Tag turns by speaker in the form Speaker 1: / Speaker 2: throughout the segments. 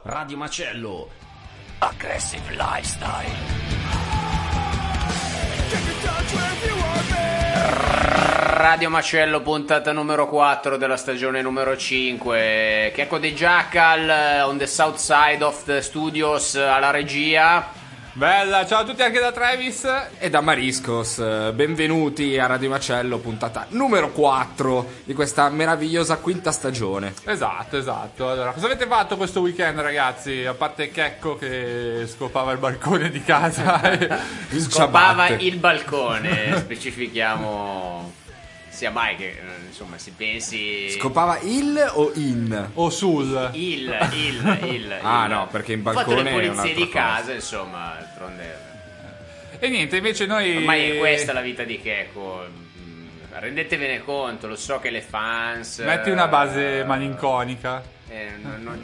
Speaker 1: Radio Macello. Aggressive Lifestyle. Radio Macello, puntata numero 4 della stagione numero 5. Checco dei Jackal on the south side of the studios alla regia.
Speaker 2: Bella, ciao a tutti anche da Travis
Speaker 3: e da Mariscos. Benvenuti a Radio Macello, puntata numero 4 di questa meravigliosa quinta stagione.
Speaker 2: Esatto. Allora, cosa avete fatto questo weekend, ragazzi? A parte Checco che scopava il balcone di casa
Speaker 1: Scopava il balcone, specifichiamo. Sia mai che insomma si pensi.
Speaker 3: Scopava il o in?
Speaker 2: O sul?
Speaker 1: Il.
Speaker 3: Ah no, perché in balcone
Speaker 1: fatto le pulizie di casa,
Speaker 3: cosa.
Speaker 1: Insomma, d'altronde.
Speaker 2: E niente, invece noi.
Speaker 1: Ormai è questa la vita di Checco. Rendetevene conto, lo so che le fans.
Speaker 2: Metti una base malinconica.
Speaker 1: Non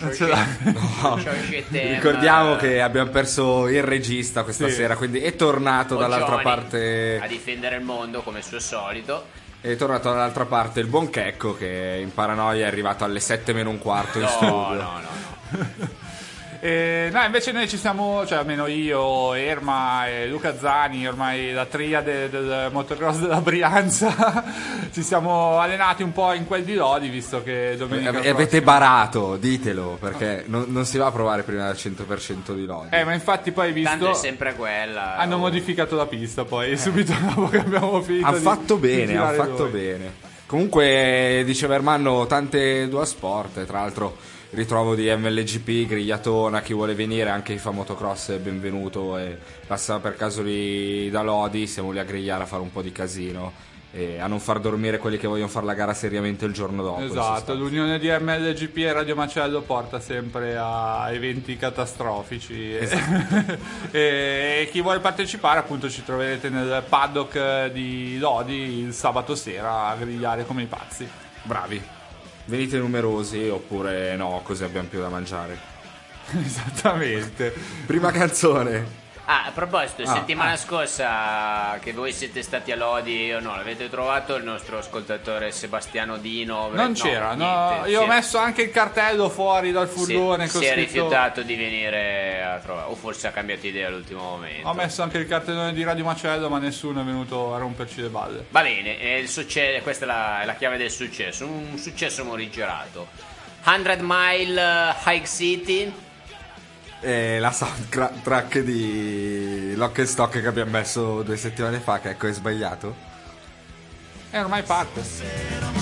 Speaker 1: c'ho
Speaker 3: Ricordiamo che abbiamo perso il regista questa sera, quindi è tornato dall'altra parte
Speaker 1: a difendere il mondo come suo solito.
Speaker 3: È tornato dall'altra parte il buon Checco, che in paranoia è arrivato alle 7 meno un quarto in studio.
Speaker 2: No. No, invece noi ci siamo, cioè almeno io, Erma e Luca Zani, ormai la triade del motocross della Brianza, ci siamo allenati un po' in quel di Lodi, visto che domenica
Speaker 3: e avete barato, ditelo, perché non si va a provare prima del 100% di Lodi.
Speaker 2: Ma infatti poi hai visto,
Speaker 1: tanto è sempre quella.
Speaker 2: Hanno modificato la pista poi, subito dopo che abbiamo finito.
Speaker 3: Han fatto bene. Comunque, diceva Ermanno, tante due sport, tra l'altro ritrovo di MLGP, Grigliatona, chi vuole venire, anche fa motocross è benvenuto e passa per caso lì da Lodi, siamo lì a grigliare, a fare un po' di casino e a non far dormire quelli che vogliono fare la gara seriamente il giorno dopo.
Speaker 2: Esatto, l'unione di MLGP e Radio Macello porta sempre a eventi catastrofici. Esatto. E chi vuole partecipare, appunto, ci troverete nel paddock di Lodi il sabato sera a grigliare come i pazzi.
Speaker 3: Bravi. Venite numerosi oppure no, così abbiamo più da mangiare.
Speaker 2: Esattamente.
Speaker 3: Prima canzone.
Speaker 1: A proposito, settimana scorsa che voi siete stati a Lodi o no, l'avete trovato il nostro ascoltatore Sebastiano Dino?
Speaker 2: Non c'era, no, io ho messo anche il cartello fuori dal furgone.
Speaker 1: Si è rifiutato di venire a trovare, o forse ha cambiato idea all'ultimo momento.
Speaker 2: Ho messo anche il cartellone di Radio Macello, ma nessuno è venuto a romperci le balle.
Speaker 1: Va bene, questa è la chiave del successo, un successo morigerato. 100 Mile High City.
Speaker 3: La soundtrack di Lock and Stock che abbiamo messo 2 settimane fa, che ecco è sbagliato.
Speaker 2: Ormai parte.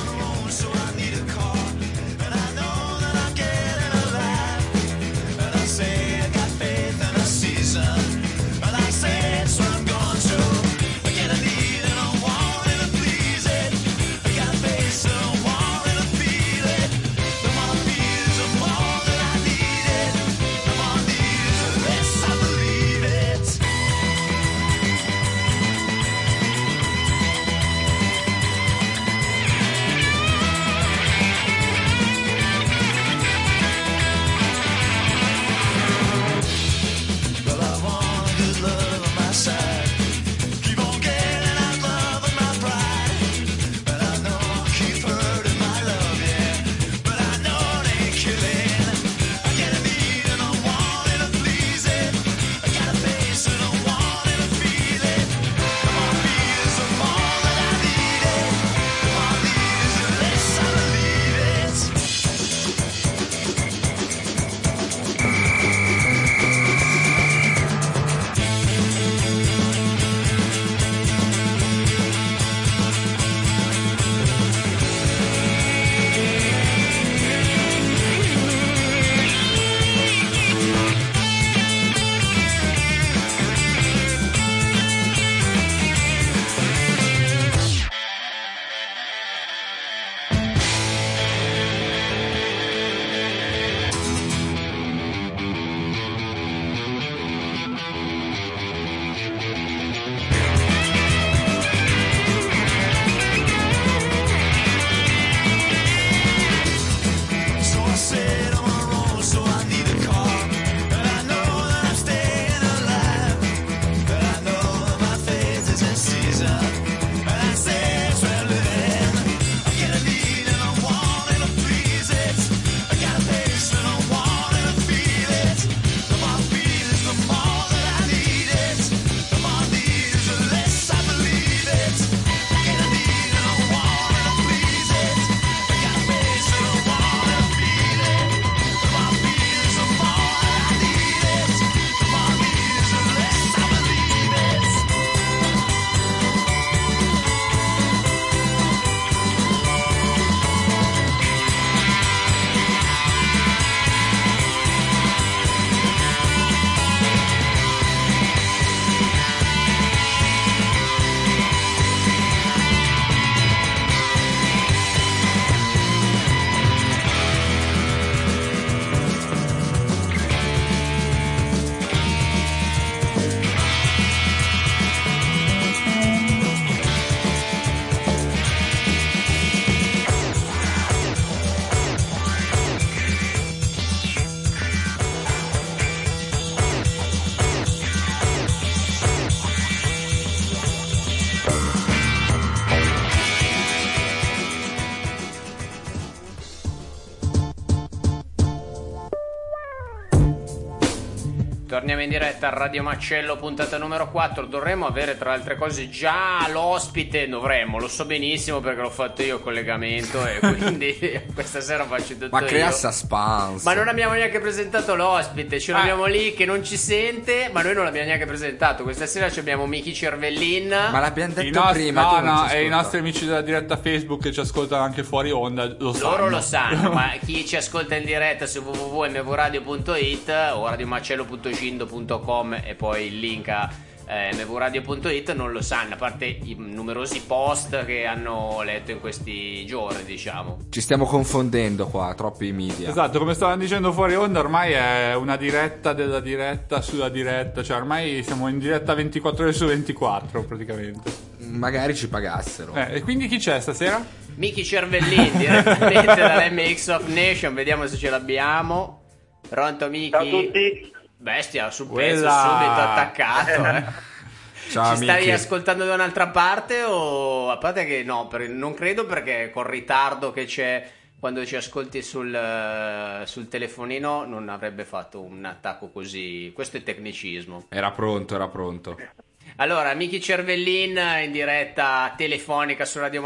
Speaker 1: Torniamo in diretta a Radio Macello, puntata numero 4. Dovremmo avere, tra le altre cose, già l'ospite. Dovremmo, lo so benissimo perché l'ho fatto io il collegamento e quindi questa sera faccio tutto
Speaker 3: Ma crea
Speaker 1: io.
Speaker 3: suspense.
Speaker 1: Ma non abbiamo neanche presentato l'ospite, ce l'abbiamo lì che non ci sente, ma noi non l'abbiamo neanche presentato. Questa sera abbiamo Miki Cervellin.
Speaker 3: Ma l'abbiamo detto prima.
Speaker 2: No, e i nostri amici della diretta Facebook che ci ascoltano anche fuori onda lo sanno.
Speaker 1: Loro lo sanno, ma chi ci ascolta in diretta su www.mvradio.it o radiomacello.cindo.com e poi il link a mvradio.it non lo sanno, a parte i numerosi post che hanno letto in questi giorni, diciamo.
Speaker 3: Ci stiamo confondendo qua, troppi media.
Speaker 2: Esatto, come stavano dicendo fuori onda, ormai è una diretta della diretta sulla diretta, cioè ormai siamo in diretta 24 ore su 24 praticamente.
Speaker 3: Magari ci pagassero.
Speaker 2: E quindi chi c'è stasera?
Speaker 1: Miki Cervellin direttamente dall'MX of Nation, vediamo se ce l'abbiamo. Pronto Miki?
Speaker 4: Ciao a tutti.
Speaker 1: Bestia, sul
Speaker 2: Quella.
Speaker 1: pezzo subito attaccato.
Speaker 3: Ciao,
Speaker 1: Ci stavi
Speaker 3: Miki.
Speaker 1: ascoltando da un'altra parte o a parte che no, non credo perché col ritardo che c'è quando ci ascolti sul telefonino non avrebbe fatto un attacco così. Questo è tecnicismo.
Speaker 3: Era pronto.
Speaker 1: Allora, Miki Cervellin in diretta telefonica su Radio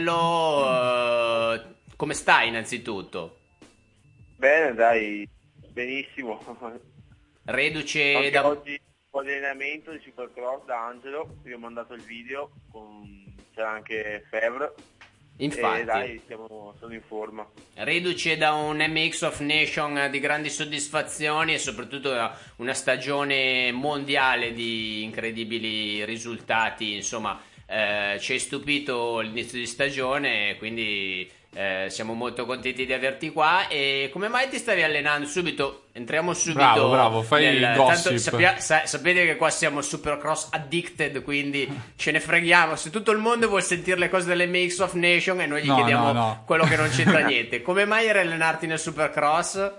Speaker 1: Macello. Come stai innanzitutto?
Speaker 4: Bene, dai, benissimo.
Speaker 1: Reduce
Speaker 4: Anche
Speaker 1: da...
Speaker 4: oggi un po' di allenamento di Supercross da Angelo, vi ho mandato il video, c'era anche Fevre.
Speaker 1: Infatti.
Speaker 4: E dai, sono in forma.
Speaker 1: Reduce da un MX of Nation di grandi soddisfazioni e soprattutto da una stagione mondiale di incredibili risultati, insomma ci hai stupito l'inizio di stagione, quindi siamo molto contenti di averti qua. E come mai ti stavi allenando? Entriamo subito.
Speaker 2: Bravo, fai il gossip.
Speaker 1: Tanto sapete che qua siamo Supercross addicted, quindi ce ne freghiamo. Se tutto il mondo vuol sentire le cose dell'MX of Nation e noi gli chiediamo quello che non c'entra niente. Come mai eri allenarti nel Supercross?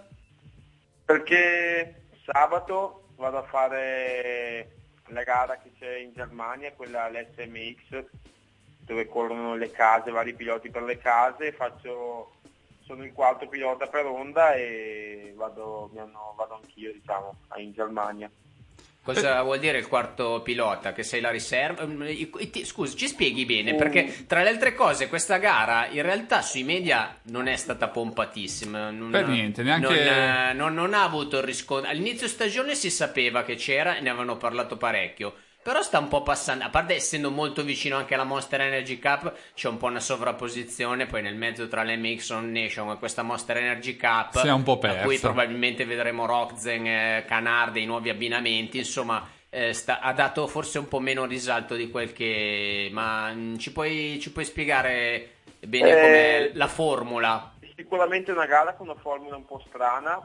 Speaker 4: Perché sabato vado a fare la gara che c'è in Germania, quella l'SMX, dove corrono le case, vari piloti per le case, sono il quarto pilota per onda e vado anch'io, diciamo, in Germania.
Speaker 1: Cosa vuol dire il quarto pilota? Che sei la riserva? Scusi, ci spieghi bene, perché tra le altre cose questa gara in realtà sui media non è stata pompatissima.
Speaker 2: Per niente, neanche...
Speaker 1: Non ha avuto il riscontro. All'inizio stagione si sapeva che c'era e ne avevano parlato parecchio. Però sta un po' passando, a parte essendo molto vicino anche alla Monster Energy Cup, c'è un po' una sovrapposizione poi nel mezzo tra l'MX on Nation e questa Monster Energy Cup,
Speaker 2: si è un po' perso.
Speaker 1: A cui probabilmente vedremo Rockzen, Canard e i nuovi abbinamenti, insomma ha dato forse un po' meno risalto di quel che... Ma ci puoi spiegare bene com'è la formula?
Speaker 4: Sicuramente una gara con una formula un po' strana,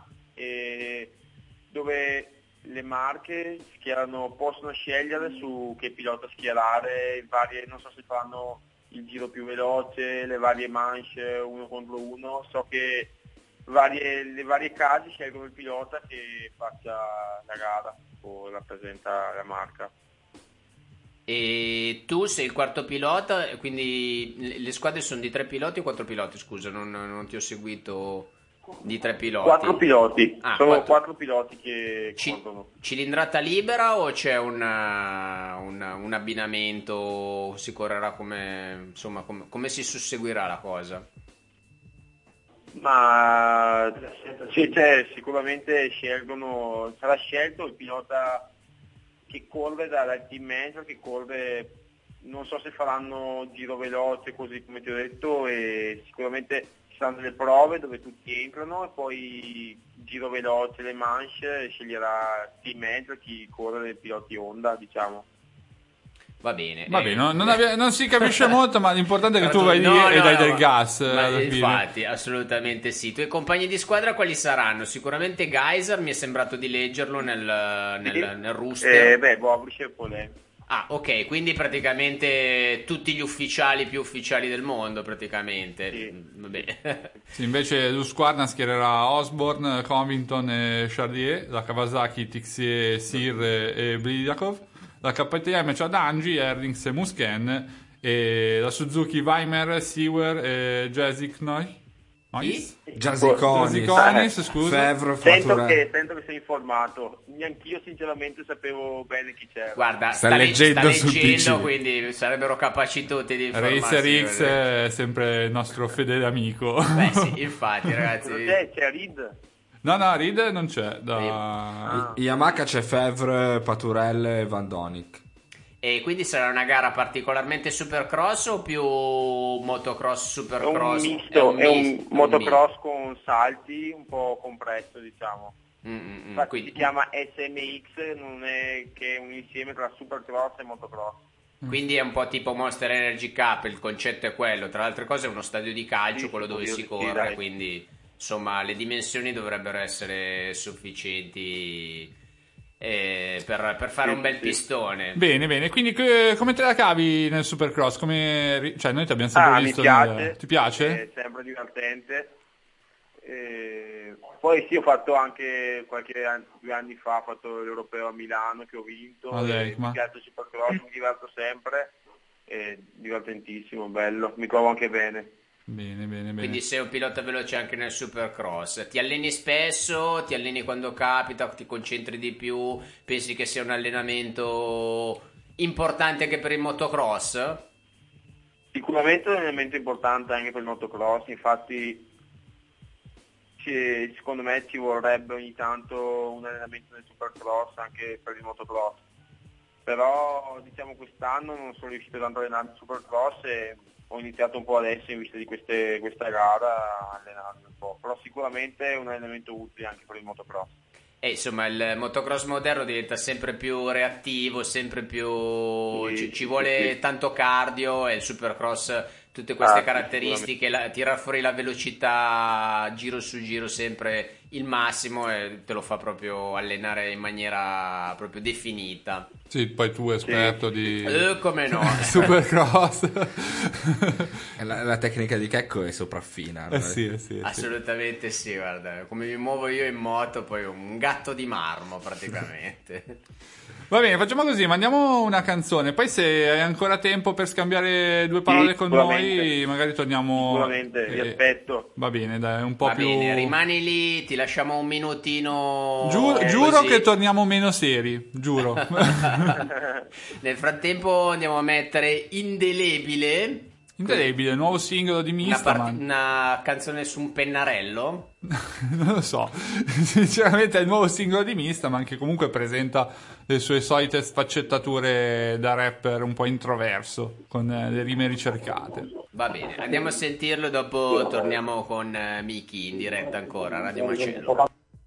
Speaker 4: dove le marche possono scegliere su che pilota schierare, non so se faranno il giro più veloce, le varie manche uno contro uno. So che le varie case scelgono il pilota che faccia la gara o rappresenta la marca.
Speaker 1: E tu sei il quarto pilota, quindi le squadre sono di 3 piloti o 4 piloti? Scusa, non ti ho seguito. Di 3 piloti?
Speaker 4: 4 piloti, sono 4 piloti che corrono.
Speaker 1: Cilindrata libera o c'è un abbinamento? Si correrà come si susseguirà la cosa?
Speaker 4: Ma sicuramente sarà scelto il pilota che corre dal team manager, che corre, non so se faranno giro veloce così come ti ho detto, e sicuramente ci saranno delle prove dove tutti entrano e poi giro veloce, le manche, sceglierà il team manager chi corre dei piloti Honda, diciamo.
Speaker 1: Va bene.
Speaker 2: Non si capisce molto, ma l'importante è che tu vai lì e dai del gas.
Speaker 1: Infatti, assolutamente sì. I tuoi compagni di squadra quali saranno? Sicuramente Geyser, mi è sembrato di leggerlo nel roster.
Speaker 4: Bobris e Polè.
Speaker 1: Ah, ok, quindi praticamente tutti gli ufficiali più ufficiali del mondo, praticamente.
Speaker 4: Sì.
Speaker 1: Vabbè.
Speaker 2: Sì, invece lo squadra schiererà Osborne, Covington e Charlier, la Kawasaki, Tixier, Sir e Bridakov, la KTM c'ha Dangi, Erdings e Musken, e la Suzuki Weimer, Sewer e Jessic Noi.
Speaker 3: Jazziconis,
Speaker 2: scusa.
Speaker 3: Fevre,
Speaker 4: Sento che sei informato. Neanch'io sinceramente sapevo bene chi c'era.
Speaker 1: Guarda,
Speaker 3: sta leggendo sul PC.
Speaker 1: Quindi sarebbero capaci tutti di informarsi.
Speaker 2: Racer X è sempre il nostro fedele amico.
Speaker 1: Beh sì, infatti ragazzi.
Speaker 4: C'è Reed?
Speaker 2: No, Reed non c'è.
Speaker 3: Yamaha c'è Fevre, Paturelle e Van Donik.
Speaker 1: E quindi sarà una gara particolarmente supercross o più motocross, supercross?
Speaker 4: È un misto, è un motocross con salti un po' compresso, diciamo. Infatti
Speaker 1: quindi
Speaker 4: si chiama SMX, non è che un insieme tra supercross e motocross.
Speaker 1: Quindi è un po' tipo Monster Energy Cup, il concetto è quello. Tra le altre cose è uno stadio di calcio, quello dove si corre, quindi insomma le dimensioni dovrebbero essere sufficienti per fare un bel pistone.
Speaker 2: Bene, quindi come te la cavi nel Supercross? Cioè noi ti abbiamo sempre visto.
Speaker 4: Mi piace,
Speaker 2: ti piace?
Speaker 4: È sempre divertente. Poi sì, ho fatto anche 2 anni fa, ho fatto l'Europeo a Milano che ho vinto. Mi piace il Supercross, mi diverto sempre, è divertentissimo, bello, mi trovo anche bene.
Speaker 2: Bene.
Speaker 1: Quindi sei un pilota veloce anche nel Supercross. Ti alleni spesso? Ti alleni quando capita? Ti concentri di più? Pensi che sia un allenamento importante anche per il motocross?
Speaker 4: Sicuramente è un allenamento importante anche per il motocross, infatti secondo me ci vorrebbe ogni tanto un allenamento nel Supercross anche per il motocross. Però diciamo quest'anno non sono riuscito tanto a allenare il Supercross e ho iniziato un po' adesso in vista di questa gara a allenarmi un po', però sicuramente è un allenamento utile anche per il motocross.
Speaker 1: E insomma il motocross moderno diventa sempre più reattivo, sempre più ci vuole tanto cardio, e il Supercross tutte queste caratteristiche, tirar fuori la velocità giro su giro sempre il massimo, e te lo fa proprio allenare in maniera proprio definita.
Speaker 2: Sì, poi tu esperto di
Speaker 1: come no
Speaker 2: Supercross.
Speaker 3: La tecnica di Checco è sopraffina.
Speaker 2: Sì.
Speaker 1: Assolutamente sì, guarda, come mi muovo io in moto, poi un gatto di marmo praticamente.
Speaker 2: Va bene, facciamo così, mandiamo una canzone, poi se hai ancora tempo per scambiare 2 parole con noi, magari torniamo.
Speaker 4: Sicuramente, vi aspetto.
Speaker 2: Va bene, dai, un po' più.
Speaker 1: Va bene, rimani lì, ti lasciamo un minutino.
Speaker 2: Giuro che torniamo meno seri, giuro.
Speaker 1: Nel frattempo andiamo a mettere Indelebile.
Speaker 2: Il nuovo singolo di Mistaman.
Speaker 1: Una canzone su un pennarello?
Speaker 2: Non lo so, sinceramente è il nuovo singolo di Mistaman, che comunque presenta le sue solite sfaccettature da rapper un po' introverso, con le rime ricercate.
Speaker 1: Va bene, andiamo a sentirlo, dopo torniamo con Miki in diretta ancora, Radio Macello.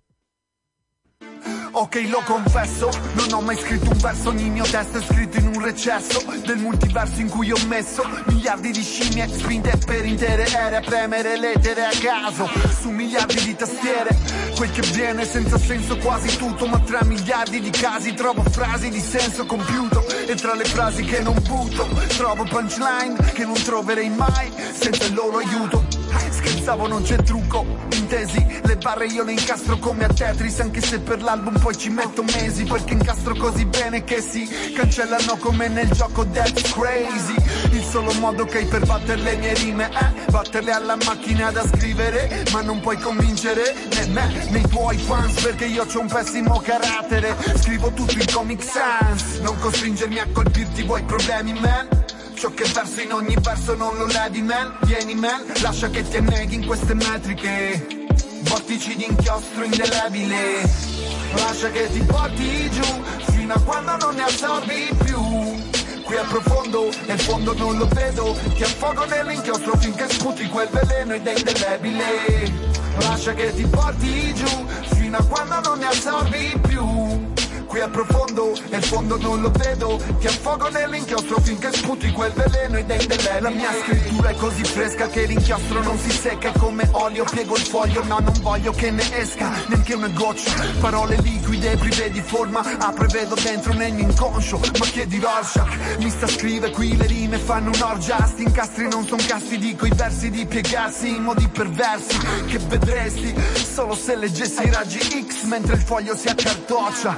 Speaker 5: Ok, lo confesso, non ho mai scritto un verso, ogni mio testo è scritto in un recesso del multiverso in cui ho messo miliardi di scimmie spinte per intere ere a premere lettere a caso su miliardi di tastiere. Quel che viene senza senso quasi tutto, ma tra miliardi di casi trovo frasi di senso compiuto, e tra le frasi che non butto trovo punchline che non troverei mai senza il loro aiuto. Scherzavo, non c'è trucco, intesi, le barre io le incastro come a Tetris, anche se per l'album poi ci metto mesi, perché incastro così bene che si cancellano come nel gioco That's Crazy. Il solo modo che hai per battere le mie rime è batterle alla macchina da scrivere, ma non puoi convincere né me né i tuoi fans, perché io c'ho un pessimo carattere, scrivo tutto in Comic Sans, non costringermi a colpirti, vuoi problemi man? Ciò che verso in ogni verso non lo levi man, vieni man, lascia che ti anneghi in queste metriche, vortici di inchiostro indelebile, lascia che ti porti giù, fino a quando non ne assorbi più. Qui al profondo e il fondo non lo vedo, ti affogo nell'inchiostro finché sputi quel veleno ed è indelebile. Lascia che ti porti giù, fino a quando non ne assorbi più. Qui al profondo e il fondo non lo vedo, ti affogo nell'inchiostro finché sputi quel veleno ed è indelebile. La mia scrittura è così fresca che l'inchiostro non si secca, è come olio, piego il foglio, no non voglio che ne esca neanche una goccia. Parole liquide prive di forma, prevedo dentro nel mio inconscio, ma chiedi Rorschach. Mi sta scrive qui, le rime fanno un'orgia, sti incastri non son casti, dico i versi di piegarsi in modi perversi che vedresti solo se leggessi i raggi X mentre il foglio si accartoccia.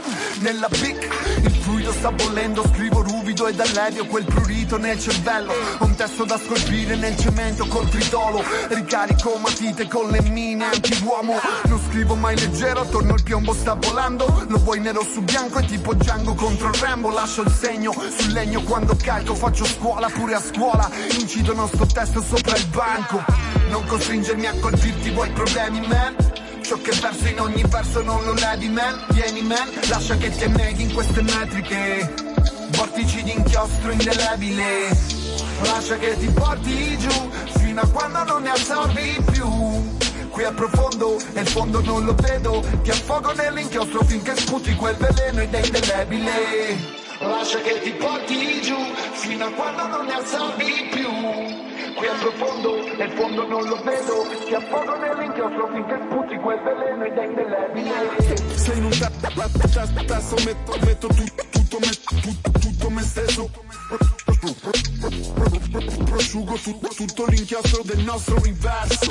Speaker 5: nella BIC. Il fluido sta bollendo, scrivo ruvido ed allevio quel prurito nel cervello. Ho un testo da scolpire nel cemento col tritolo, ricarico matite con le mine anti-uomo. Non scrivo mai leggero, attorno il piombo sta volando. Lo vuoi nero su bianco, è tipo Django contro Rambo. Lascio il segno sul legno quando calco, faccio scuola pure a scuola, incidono sto testo sopra il banco. Non costringermi a colpirti, vuoi problemi, man? Ciò che verso in ogni verso non lo levi, man. Vieni, man, lascia che ti anneghi in queste metriche, vortici di inchiostro indelebile. Lascia che ti porti giù fino a quando non ne assorbi più. Qui è profondo e il fondo non lo vedo, ti affogo nell'inchiostro finché sputi quel veleno ed è indelebile. Lascia che ti porti giù fino a quando non ne assorbi più. Qui è profondo e il fondo non lo vedo, ti affogo nell'inchiostro finché sputi quel veleno ed è indelebile. Se in un testo metto tutto me stesso, prosciugo tutto l'inchiostro del nostro universo.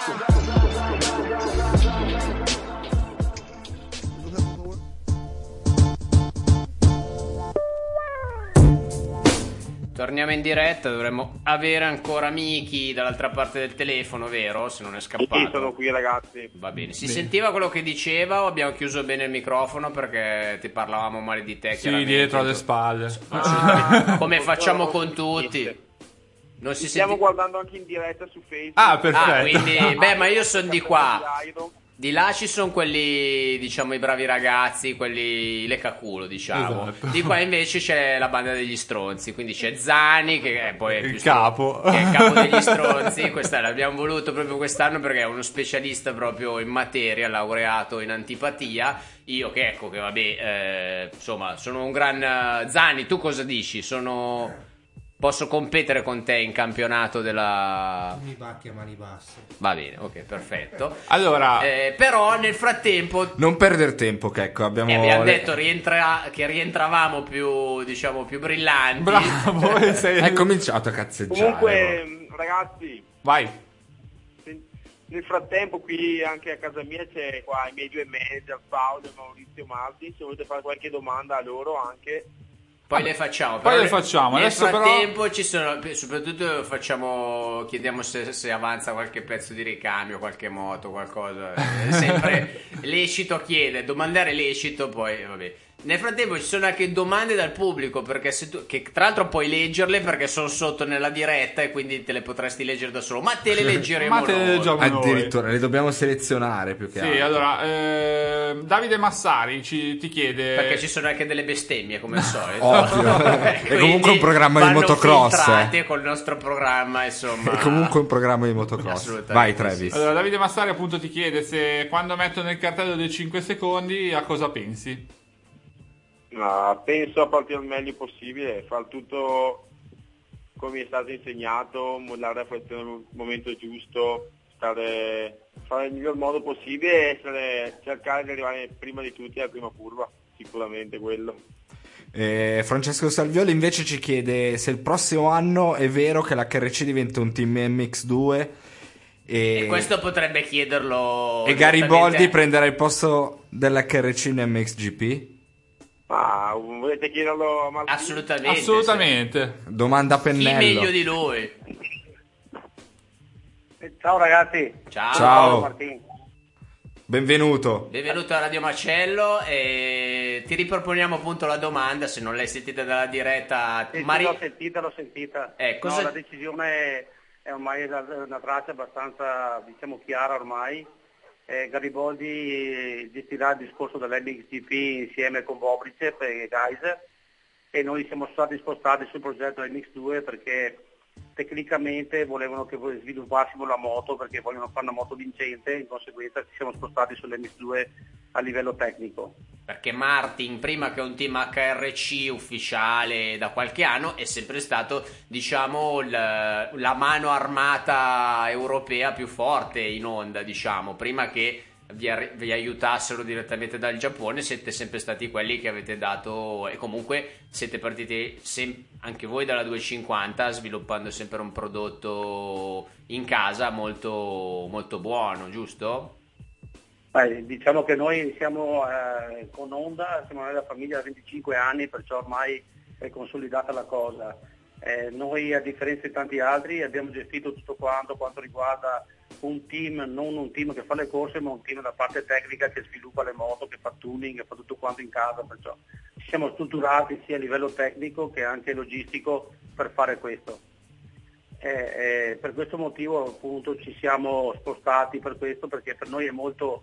Speaker 1: Torniamo in diretta, dovremmo avere ancora Miki dall'altra parte del telefono, vero? Se non è scappato.
Speaker 4: Sì, sono qui ragazzi.
Speaker 1: Va bene, si sentiva quello che diceva o abbiamo chiuso bene il microfono perché ti parlavamo male di te?
Speaker 2: Sì, dietro alle spalle.
Speaker 1: Come facciamo con tutti. Non si
Speaker 4: Stiamo guardando anche in diretta su Facebook.
Speaker 2: Ah, perfetto.
Speaker 1: Quindi, ma io sono di qua. Di là ci sono quelli, diciamo, i bravi ragazzi, quelli leccaculo, diciamo.
Speaker 2: Esatto.
Speaker 1: Di qua invece c'è la banda degli stronzi, quindi c'è Zani che è poi
Speaker 2: il capo.
Speaker 1: che è il capo degli stronzi. Quest'anno l'abbiamo voluto proprio quest'anno perché è uno specialista proprio in materia, laureato in antipatia. Io che ecco che vabbè, insomma, sono un gran Zani, tu cosa dici? Posso competere con te in campionato della...
Speaker 6: Mi batti a mani basse.
Speaker 1: Va bene, ok, perfetto.
Speaker 2: Allora,
Speaker 1: però nel frattempo
Speaker 3: non perdere tempo, Checco,
Speaker 1: abbiamo detto che rientravamo più, diciamo, più brillanti.
Speaker 2: bravo,
Speaker 3: Hai cominciato a cazzeggiare.
Speaker 4: Comunque ragazzi,
Speaker 2: vai.
Speaker 4: nel frattempo qui anche a casa mia c'è qua i miei due manager, Paolo e Maurizio Marti. Se volete fare qualche domanda a loro anche,
Speaker 1: Poi le facciamo.
Speaker 2: Poi le facciamo.
Speaker 1: Nel
Speaker 2: Adesso
Speaker 1: frattempo
Speaker 2: però...
Speaker 1: ci sono, soprattutto chiediamo se avanza qualche pezzo di ricambio, qualche moto, qualcosa. È sempre lecito chiedere, domandare lecito, poi vabbè. Nel frattempo ci sono anche domande dal pubblico, perché che tra l'altro puoi leggerle perché sono sotto nella diretta e quindi te le potresti leggere da solo, ma te le leggeremo noi.
Speaker 3: Addirittura le dobbiamo selezionare più che altro.
Speaker 2: Sì, allora Davide Massari ti chiede,
Speaker 1: perché ci sono anche delle bestemmie come al solito.
Speaker 3: Ovvio. È comunque un programma di motocross,
Speaker 1: filtrate col nostro programma, insomma.
Speaker 3: È comunque un programma di motocross. Vai Travis.
Speaker 2: Allora Davide Massari appunto ti chiede se quando mettono il cartello dei 5 secondi a cosa pensi?
Speaker 4: ma penso a partire il meglio possibile, far tutto come è stato insegnato, mollare la frizione nel momento giusto, fare il miglior modo possibile e cercare di arrivare prima di tutti alla prima curva, sicuramente quello.
Speaker 3: Francesco Salvioli invece ci chiede se il prossimo anno è vero che l'HRC diventa un team MX2
Speaker 1: e questo potrebbe chiederlo
Speaker 3: e Gariboldi prenderà il posto dell'HRC in MXGP.
Speaker 4: Ma volete chiederlo a Martino?
Speaker 2: Assolutamente.
Speaker 3: Sì. Domanda a pennello.
Speaker 1: Chi meglio di lui?
Speaker 4: Ciao ragazzi.
Speaker 3: Ciao.
Speaker 4: Martino.
Speaker 3: Benvenuto
Speaker 1: a Radio Macello e ti riproponiamo appunto la domanda, se non l'hai sentita dalla diretta.
Speaker 4: L'ho sentita.
Speaker 1: Cosa...
Speaker 4: la decisione è ormai una traccia abbastanza, diciamo, chiara ormai. Gariboldi gestirà il discorso dell'MXGP insieme con Bobricep e Geiser e noi siamo stati spostati sul progetto MX2 perché tecnicamente volevano che sviluppassimo la moto, perché vogliono fare una moto vincente, in conseguenza ci siamo spostati sull'MX2 a livello tecnico.
Speaker 1: Perché Martin, prima che un team HRC ufficiale da qualche anno, è sempre stato, diciamo, la mano armata europea più forte in Honda, diciamo. Prima che vi aiutassero direttamente dal Giappone, siete sempre stati quelli che avete dato, e comunque siete partiti anche voi dalla 250 sviluppando sempre un prodotto in casa molto, molto buono, giusto?
Speaker 6: Diciamo che noi siamo con Honda, siamo nella famiglia da 25 anni, perciò ormai è consolidata la cosa. Noi, a differenza di tanti altri, abbiamo gestito tutto quanto riguarda un team, non un team che fa le corse, ma un team da parte tecnica che sviluppa le moto, che fa tuning, che fa tutto quanto in casa, perciò ci siamo strutturati sia a livello tecnico che anche logistico per fare questo. Per questo motivo appunto ci siamo spostati per questo, perché per noi è molto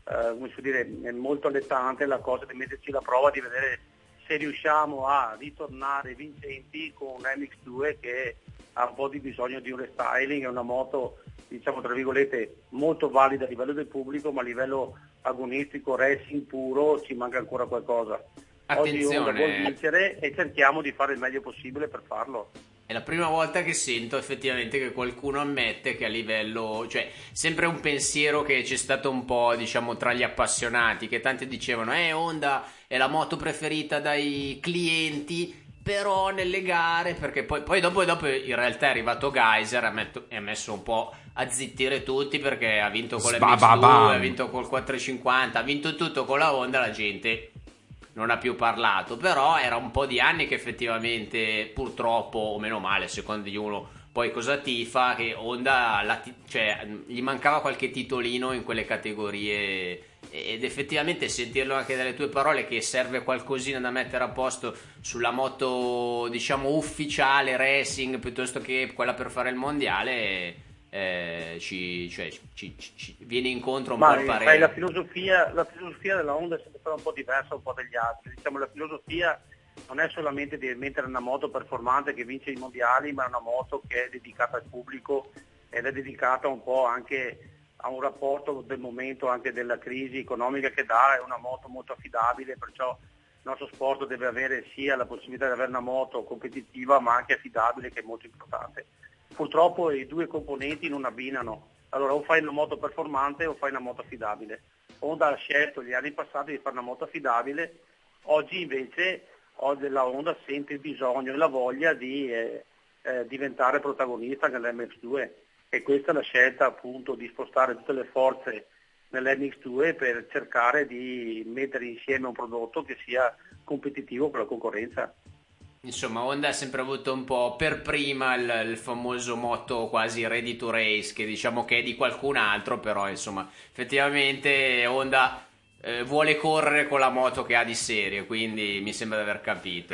Speaker 6: è molto allettante la cosa di metterci alla prova, di vedere se riusciamo a ritornare vincenti con un MX2 che ha un po' di bisogno di un restyling. È una moto, diciamo tra virgolette, molto valida a livello del pubblico, ma a livello agonistico, racing puro, ci manca ancora qualcosa. Oggi Honda vuol vincere e cerchiamo di fare il meglio possibile per farlo.
Speaker 1: È la prima volta che sento effettivamente che qualcuno ammette che a livello, cioè sempre un pensiero che c'è stato un po', diciamo, tra gli appassionati, che tanti dicevano Honda è la moto preferita dai clienti, però nelle gare, perché poi dopo in realtà è arrivato Geiser e ha messo un po' a zittire tutti, perché ha vinto con l'MX2, ha vinto col 450, ha vinto tutto con la Honda, la gente non ha più parlato. Però era un po' di anni che effettivamente, purtroppo o meno male, secondo di uno poi cosa tifa, che Honda cioè, gli mancava qualche titolino in quelle categorie, ed effettivamente sentirlo anche dalle tue parole che serve qualcosina da mettere a posto sulla moto, diciamo, ufficiale racing piuttosto che quella per fare il mondiale, ci viene incontro un po' il parere.
Speaker 6: La filosofia della Honda è sempre un po' diversa un po' dagli altri. Diciamo, la filosofia non è solamente di mettere una moto performante che vince i mondiali, ma è una moto che è dedicata al pubblico ed è dedicata un po' anche a un rapporto del momento, anche della crisi economica che dà. È una moto molto affidabile, perciò il nostro sport deve avere sia la possibilità di avere una moto competitiva ma anche affidabile, che è molto importante. Purtroppo i due componenti non abbinano, allora o fai una moto performante o fai una moto affidabile. Honda ha scelto gli anni passati di fare una moto affidabile, oggi invece la Honda sente il bisogno e la voglia di diventare protagonista nell'MX2, e questa è la scelta appunto di spostare tutte le forze nell'MX2 per cercare di mettere insieme un prodotto che sia competitivo con la concorrenza.
Speaker 1: Insomma, Honda ha sempre avuto un po' per prima il famoso motto quasi ready to race, che diciamo che è di qualcun altro, però insomma effettivamente Honda vuole correre con la moto che ha di serie, quindi mi sembra di aver capito.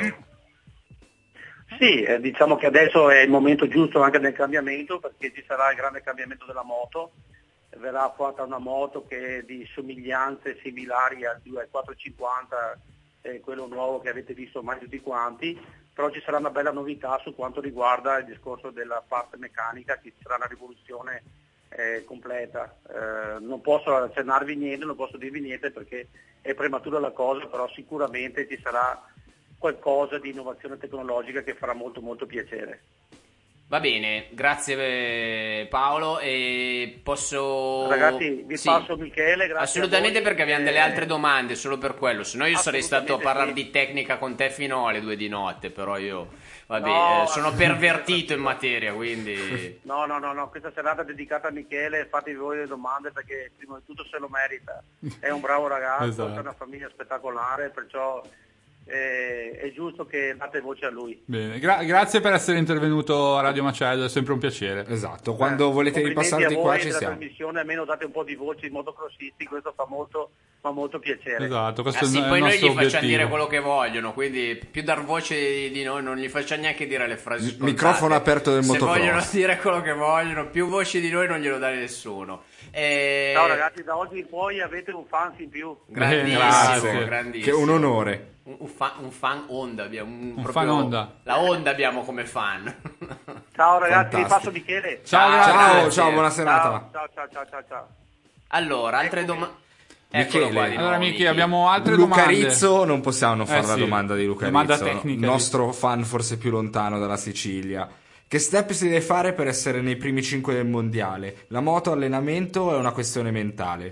Speaker 6: Sì, diciamo che adesso è il momento giusto anche del cambiamento, perché ci sarà il grande cambiamento della moto. Verrà fatta una moto che è di somiglianze similari al 450, quello nuovo che avete visto ormai tutti quanti, però ci sarà una bella novità su quanto riguarda il discorso della parte meccanica, che ci sarà una rivoluzione completa. Non posso accennarvi niente, non posso dirvi niente perché è prematura la cosa, però sicuramente ci sarà qualcosa di innovazione tecnologica che farà molto molto piacere.
Speaker 1: Va bene, grazie Paolo, e posso...
Speaker 6: Ragazzi, vi passo Michele, grazie.
Speaker 1: Assolutamente, perché abbiamo delle altre domande, solo per quello, se no io sarei stato a parlare di tecnica con te fino alle 2 di notte, però io, sono pervertito in materia, quindi...
Speaker 6: No, questa serata è dedicata a Michele, fatevi voi le domande perché prima di tutto se lo merita, è un bravo ragazzo,
Speaker 2: esatto.
Speaker 6: C'è una famiglia spettacolare, perciò... è giusto che date voce a lui.
Speaker 2: Bene, grazie per essere intervenuto a Radio Macello, è sempre un piacere.
Speaker 3: Esatto, quando volete ripassare di qua ci siamo.
Speaker 6: Trasmissione, almeno date un po' di voce in motocrossisti, questo fa molto piacere.
Speaker 2: Esatto, questo
Speaker 1: sì,
Speaker 2: è il
Speaker 1: poi noi gli
Speaker 2: obiettivo.
Speaker 1: facciamo dire quello che vogliono, quindi più dar voce di noi non gli facciamo neanche dire le frasi scontate.
Speaker 3: Microfono aperto del motocross.
Speaker 1: Se vogliono dire quello che vogliono, più voci di noi non glielo dà nessuno.
Speaker 6: Ciao ragazzi, da oggi in poi avete un fan in più.
Speaker 1: Grandissimo.
Speaker 3: Che è un onore.
Speaker 1: Un fan Honda abbiamo,
Speaker 2: un fan Honda.
Speaker 1: La Honda abbiamo come fan.
Speaker 6: Ciao ragazzi,
Speaker 3: Fantastico.
Speaker 6: vi passo Michele.
Speaker 3: Ciao, buona serata.
Speaker 6: Ciao.
Speaker 1: Allora, altre domande.
Speaker 3: Michele,
Speaker 2: allora Michele, abbiamo altre domande.
Speaker 3: Luca Rizzo, non possiamo non fare la
Speaker 2: sì.
Speaker 3: domanda di Luca
Speaker 2: Domanda
Speaker 3: Rizzo,
Speaker 2: tecnica,
Speaker 3: nostro fan forse più lontano dalla Sicilia. Che step si deve fare per essere nei primi 5 del mondiale? La moto, allenamento o è una questione mentale?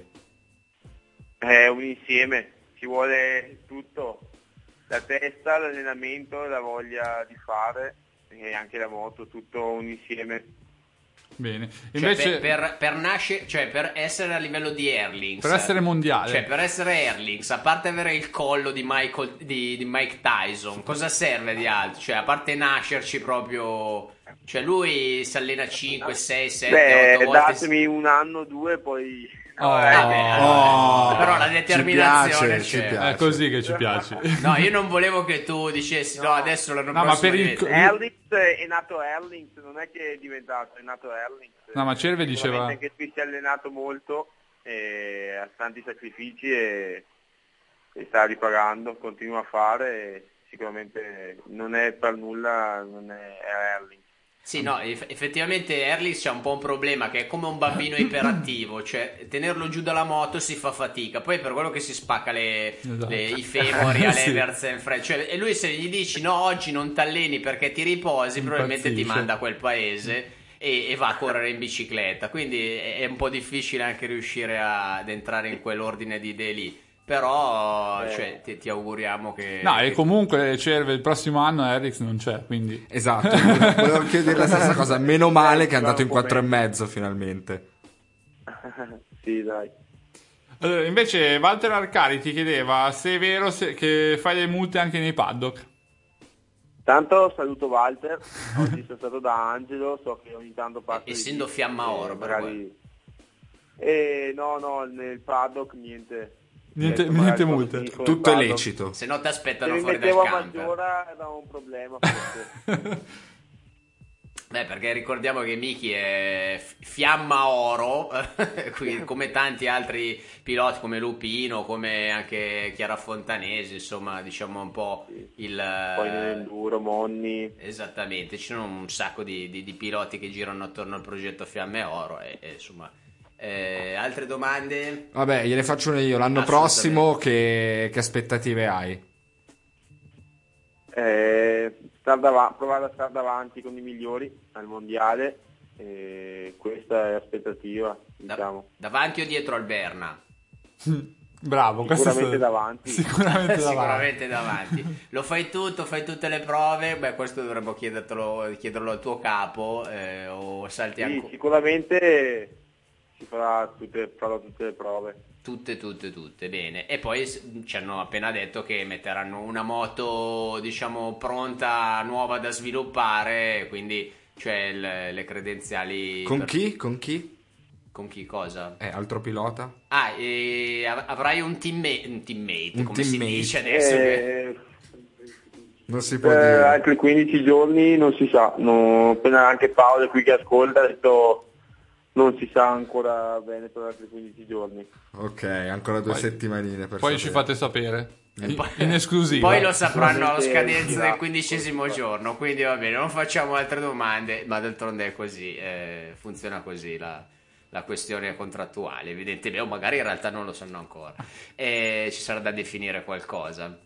Speaker 4: È un insieme, ci vuole tutto, la testa, l'allenamento, la voglia di fare e anche la moto, tutto un insieme.
Speaker 2: Bene. Invece
Speaker 1: per nascere, cioè per essere a livello di Erlings,
Speaker 2: per essere mondiale,
Speaker 1: cioè per essere Erlings, a parte avere il collo di Mike Tyson, cosa serve di altro? Cioè a parte nascerci proprio, cioè lui si allena 5, 6, 7, 8 volte.
Speaker 4: Datemi un anno, 2, poi...
Speaker 1: Però la determinazione
Speaker 3: ci
Speaker 1: c'è.
Speaker 3: piace.
Speaker 2: è così che ci piace.
Speaker 1: No, io non volevo che tu dicessi no, adesso l'anno
Speaker 2: No, ma
Speaker 1: prossimo
Speaker 2: per il
Speaker 1: diventa-
Speaker 4: Erlings è nato Erlings, non è che è diventato, è nato Erlings.
Speaker 2: No, ma Cerve diceva
Speaker 4: Anche lui si è allenato molto, ha tanti sacrifici e sta ripagando, continua a fare e sicuramente non è per nulla, non è Erlings.
Speaker 1: Sì, no, effettivamente Erlings c'ha un po' un problema che è come un bambino iperattivo, cioè tenerlo giù dalla moto si fa fatica, poi per quello che si spacca i femori
Speaker 2: Sì.
Speaker 1: all'Eversen, cioè, e lui se gli dici no, oggi non t'alleni perché ti riposi, probabilmente ti
Speaker 2: Impazzisce.
Speaker 1: manda a quel paese e va a correre in bicicletta, quindi è un po' difficile anche riuscire ad entrare in quell'ordine di idee lì. Però cioè, ti auguriamo che...
Speaker 2: no, e comunque Cerve il prossimo anno Erlings non c'è, quindi
Speaker 3: Esatto, volevo chiedere la stessa cosa. Meno male che è andato in 4,5 finalmente.
Speaker 4: Sì, dai.
Speaker 2: Allora, invece Walter Arcari ti chiedeva se è vero che fai le multe anche nei paddock.
Speaker 4: Tanto saluto Walter, oggi sono stato da Angelo, so che ogni tanto passa
Speaker 1: Essendo
Speaker 4: di lì,
Speaker 1: Fiamma Oro,
Speaker 4: magari... no, nel paddock niente.
Speaker 2: Niente
Speaker 4: Magari quando
Speaker 2: multe.
Speaker 4: finisco nel
Speaker 3: Tutto è
Speaker 4: paddock.
Speaker 3: lecito.
Speaker 1: Se no ti
Speaker 4: Se
Speaker 1: aspettano
Speaker 4: mi
Speaker 1: fuori dal
Speaker 4: mettevo a
Speaker 1: camper.
Speaker 4: Maggiora era un problema forse.
Speaker 1: Beh, perché ricordiamo che Miki è Fiamma Oro, qui, come tanti altri piloti come Lupino, come anche Chiara Fontanesi, insomma, diciamo un po' il...
Speaker 4: Poi nell'enduro, Monni.
Speaker 1: Esattamente, ci sono un sacco di piloti che girano attorno al progetto Fiamme Oro e insomma... altre domande?
Speaker 3: Vabbè, gliene faccio una io. L'anno
Speaker 1: Assolutamente.
Speaker 3: prossimo che aspettative hai?
Speaker 4: Provare a stare davanti con i migliori al mondiale, questa è l'aspettativa, diciamo.
Speaker 1: Davanti o dietro al Berna?
Speaker 2: Bravo, questo
Speaker 4: Sicuramente davanti.
Speaker 2: Sicuramente davanti.
Speaker 1: Sicuramente davanti. Lo fai tutto, fai tutte le prove? Beh, questo dovremmo chiederlo al tuo capo o salti
Speaker 4: Sì,
Speaker 1: ancora.
Speaker 4: sicuramente farò tutte le prove.
Speaker 1: Tutte, bene. E poi ci hanno appena detto che metteranno una moto, diciamo, pronta, nuova da sviluppare, quindi cioè le credenziali...
Speaker 3: Con chi? Con chi?
Speaker 1: Con chi cosa?
Speaker 3: Altro pilota?
Speaker 1: Avrai un teammate,
Speaker 3: Un
Speaker 1: come si
Speaker 3: teammate.
Speaker 1: dice adesso?
Speaker 3: Non si può dire.
Speaker 4: Altri 15 giorni non si sa. Appena anche Paolo qui che ascolta ha detto non si sa ancora bene per altri 15 giorni.
Speaker 3: Ok, ancora 2 settimanine per
Speaker 2: Poi ci
Speaker 3: sapere.
Speaker 2: fate sapere.
Speaker 1: Poi-
Speaker 2: In esclusiva.
Speaker 1: Poi lo sapranno alla scadenza del
Speaker 4: Sicuramente,
Speaker 1: 15° giorno, quindi va bene, non facciamo altre domande, ma d'altronde è così, funziona così la questione contrattuale, evidentemente, o magari in realtà non lo sanno ancora, ci sarà da definire qualcosa.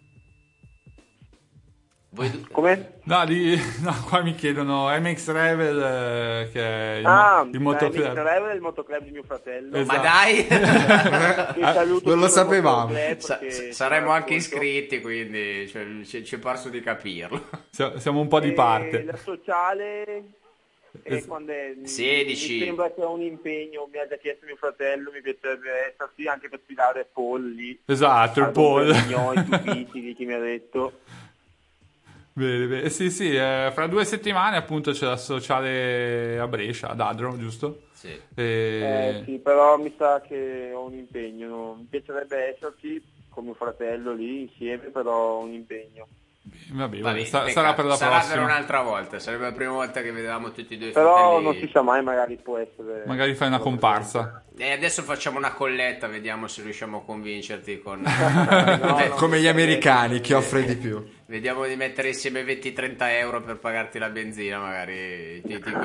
Speaker 4: Come?
Speaker 2: No, qua mi chiedono MX Revel, che è il motoclub.
Speaker 4: Revel è il motoclub di mio fratello.
Speaker 2: Esatto.
Speaker 1: Ma dai,
Speaker 4: Che saluto
Speaker 3: Non lo
Speaker 4: tutto il
Speaker 3: sapevamo.
Speaker 4: motoclub
Speaker 1: Sa-
Speaker 4: perché
Speaker 1: saremo anche
Speaker 4: ascolto.
Speaker 1: iscritti, quindi cioè, ci è parso di capirlo.
Speaker 2: Siamo un po' di parte.
Speaker 4: La sociale quando è
Speaker 1: 16.
Speaker 4: mi sembra che è un impegno, mi ha già chiesto mio fratello, mi piacerebbe esserci anche per sfidare Paul lì.
Speaker 2: Esatto, il Paul.
Speaker 4: I tupiti lì che mi ha detto.
Speaker 2: Bene. Sì, fra 2 settimane appunto c'è la sociale a Brescia, ad Adro, giusto?
Speaker 1: Sì.
Speaker 4: Sì, però mi sa che ho un impegno, no? Mi piacerebbe esserci con mio fratello lì insieme, però ho un impegno.
Speaker 2: Vabbè,
Speaker 1: Va bene,
Speaker 2: sarà
Speaker 1: peccato.
Speaker 2: per la
Speaker 1: Sarà per
Speaker 2: prossima.
Speaker 1: un'altra volta, sarebbe la prima volta che vedevamo tutti e due i
Speaker 4: Però
Speaker 1: fratelli.
Speaker 4: non si sa mai, magari può essere...
Speaker 2: Magari fai una comparsa.
Speaker 1: E adesso facciamo una colletta, vediamo se riusciamo a convincerti con...
Speaker 3: Come gli americani, chi offre di più.
Speaker 1: Vediamo di mettere insieme 20-30 euro per pagarti la benzina, magari.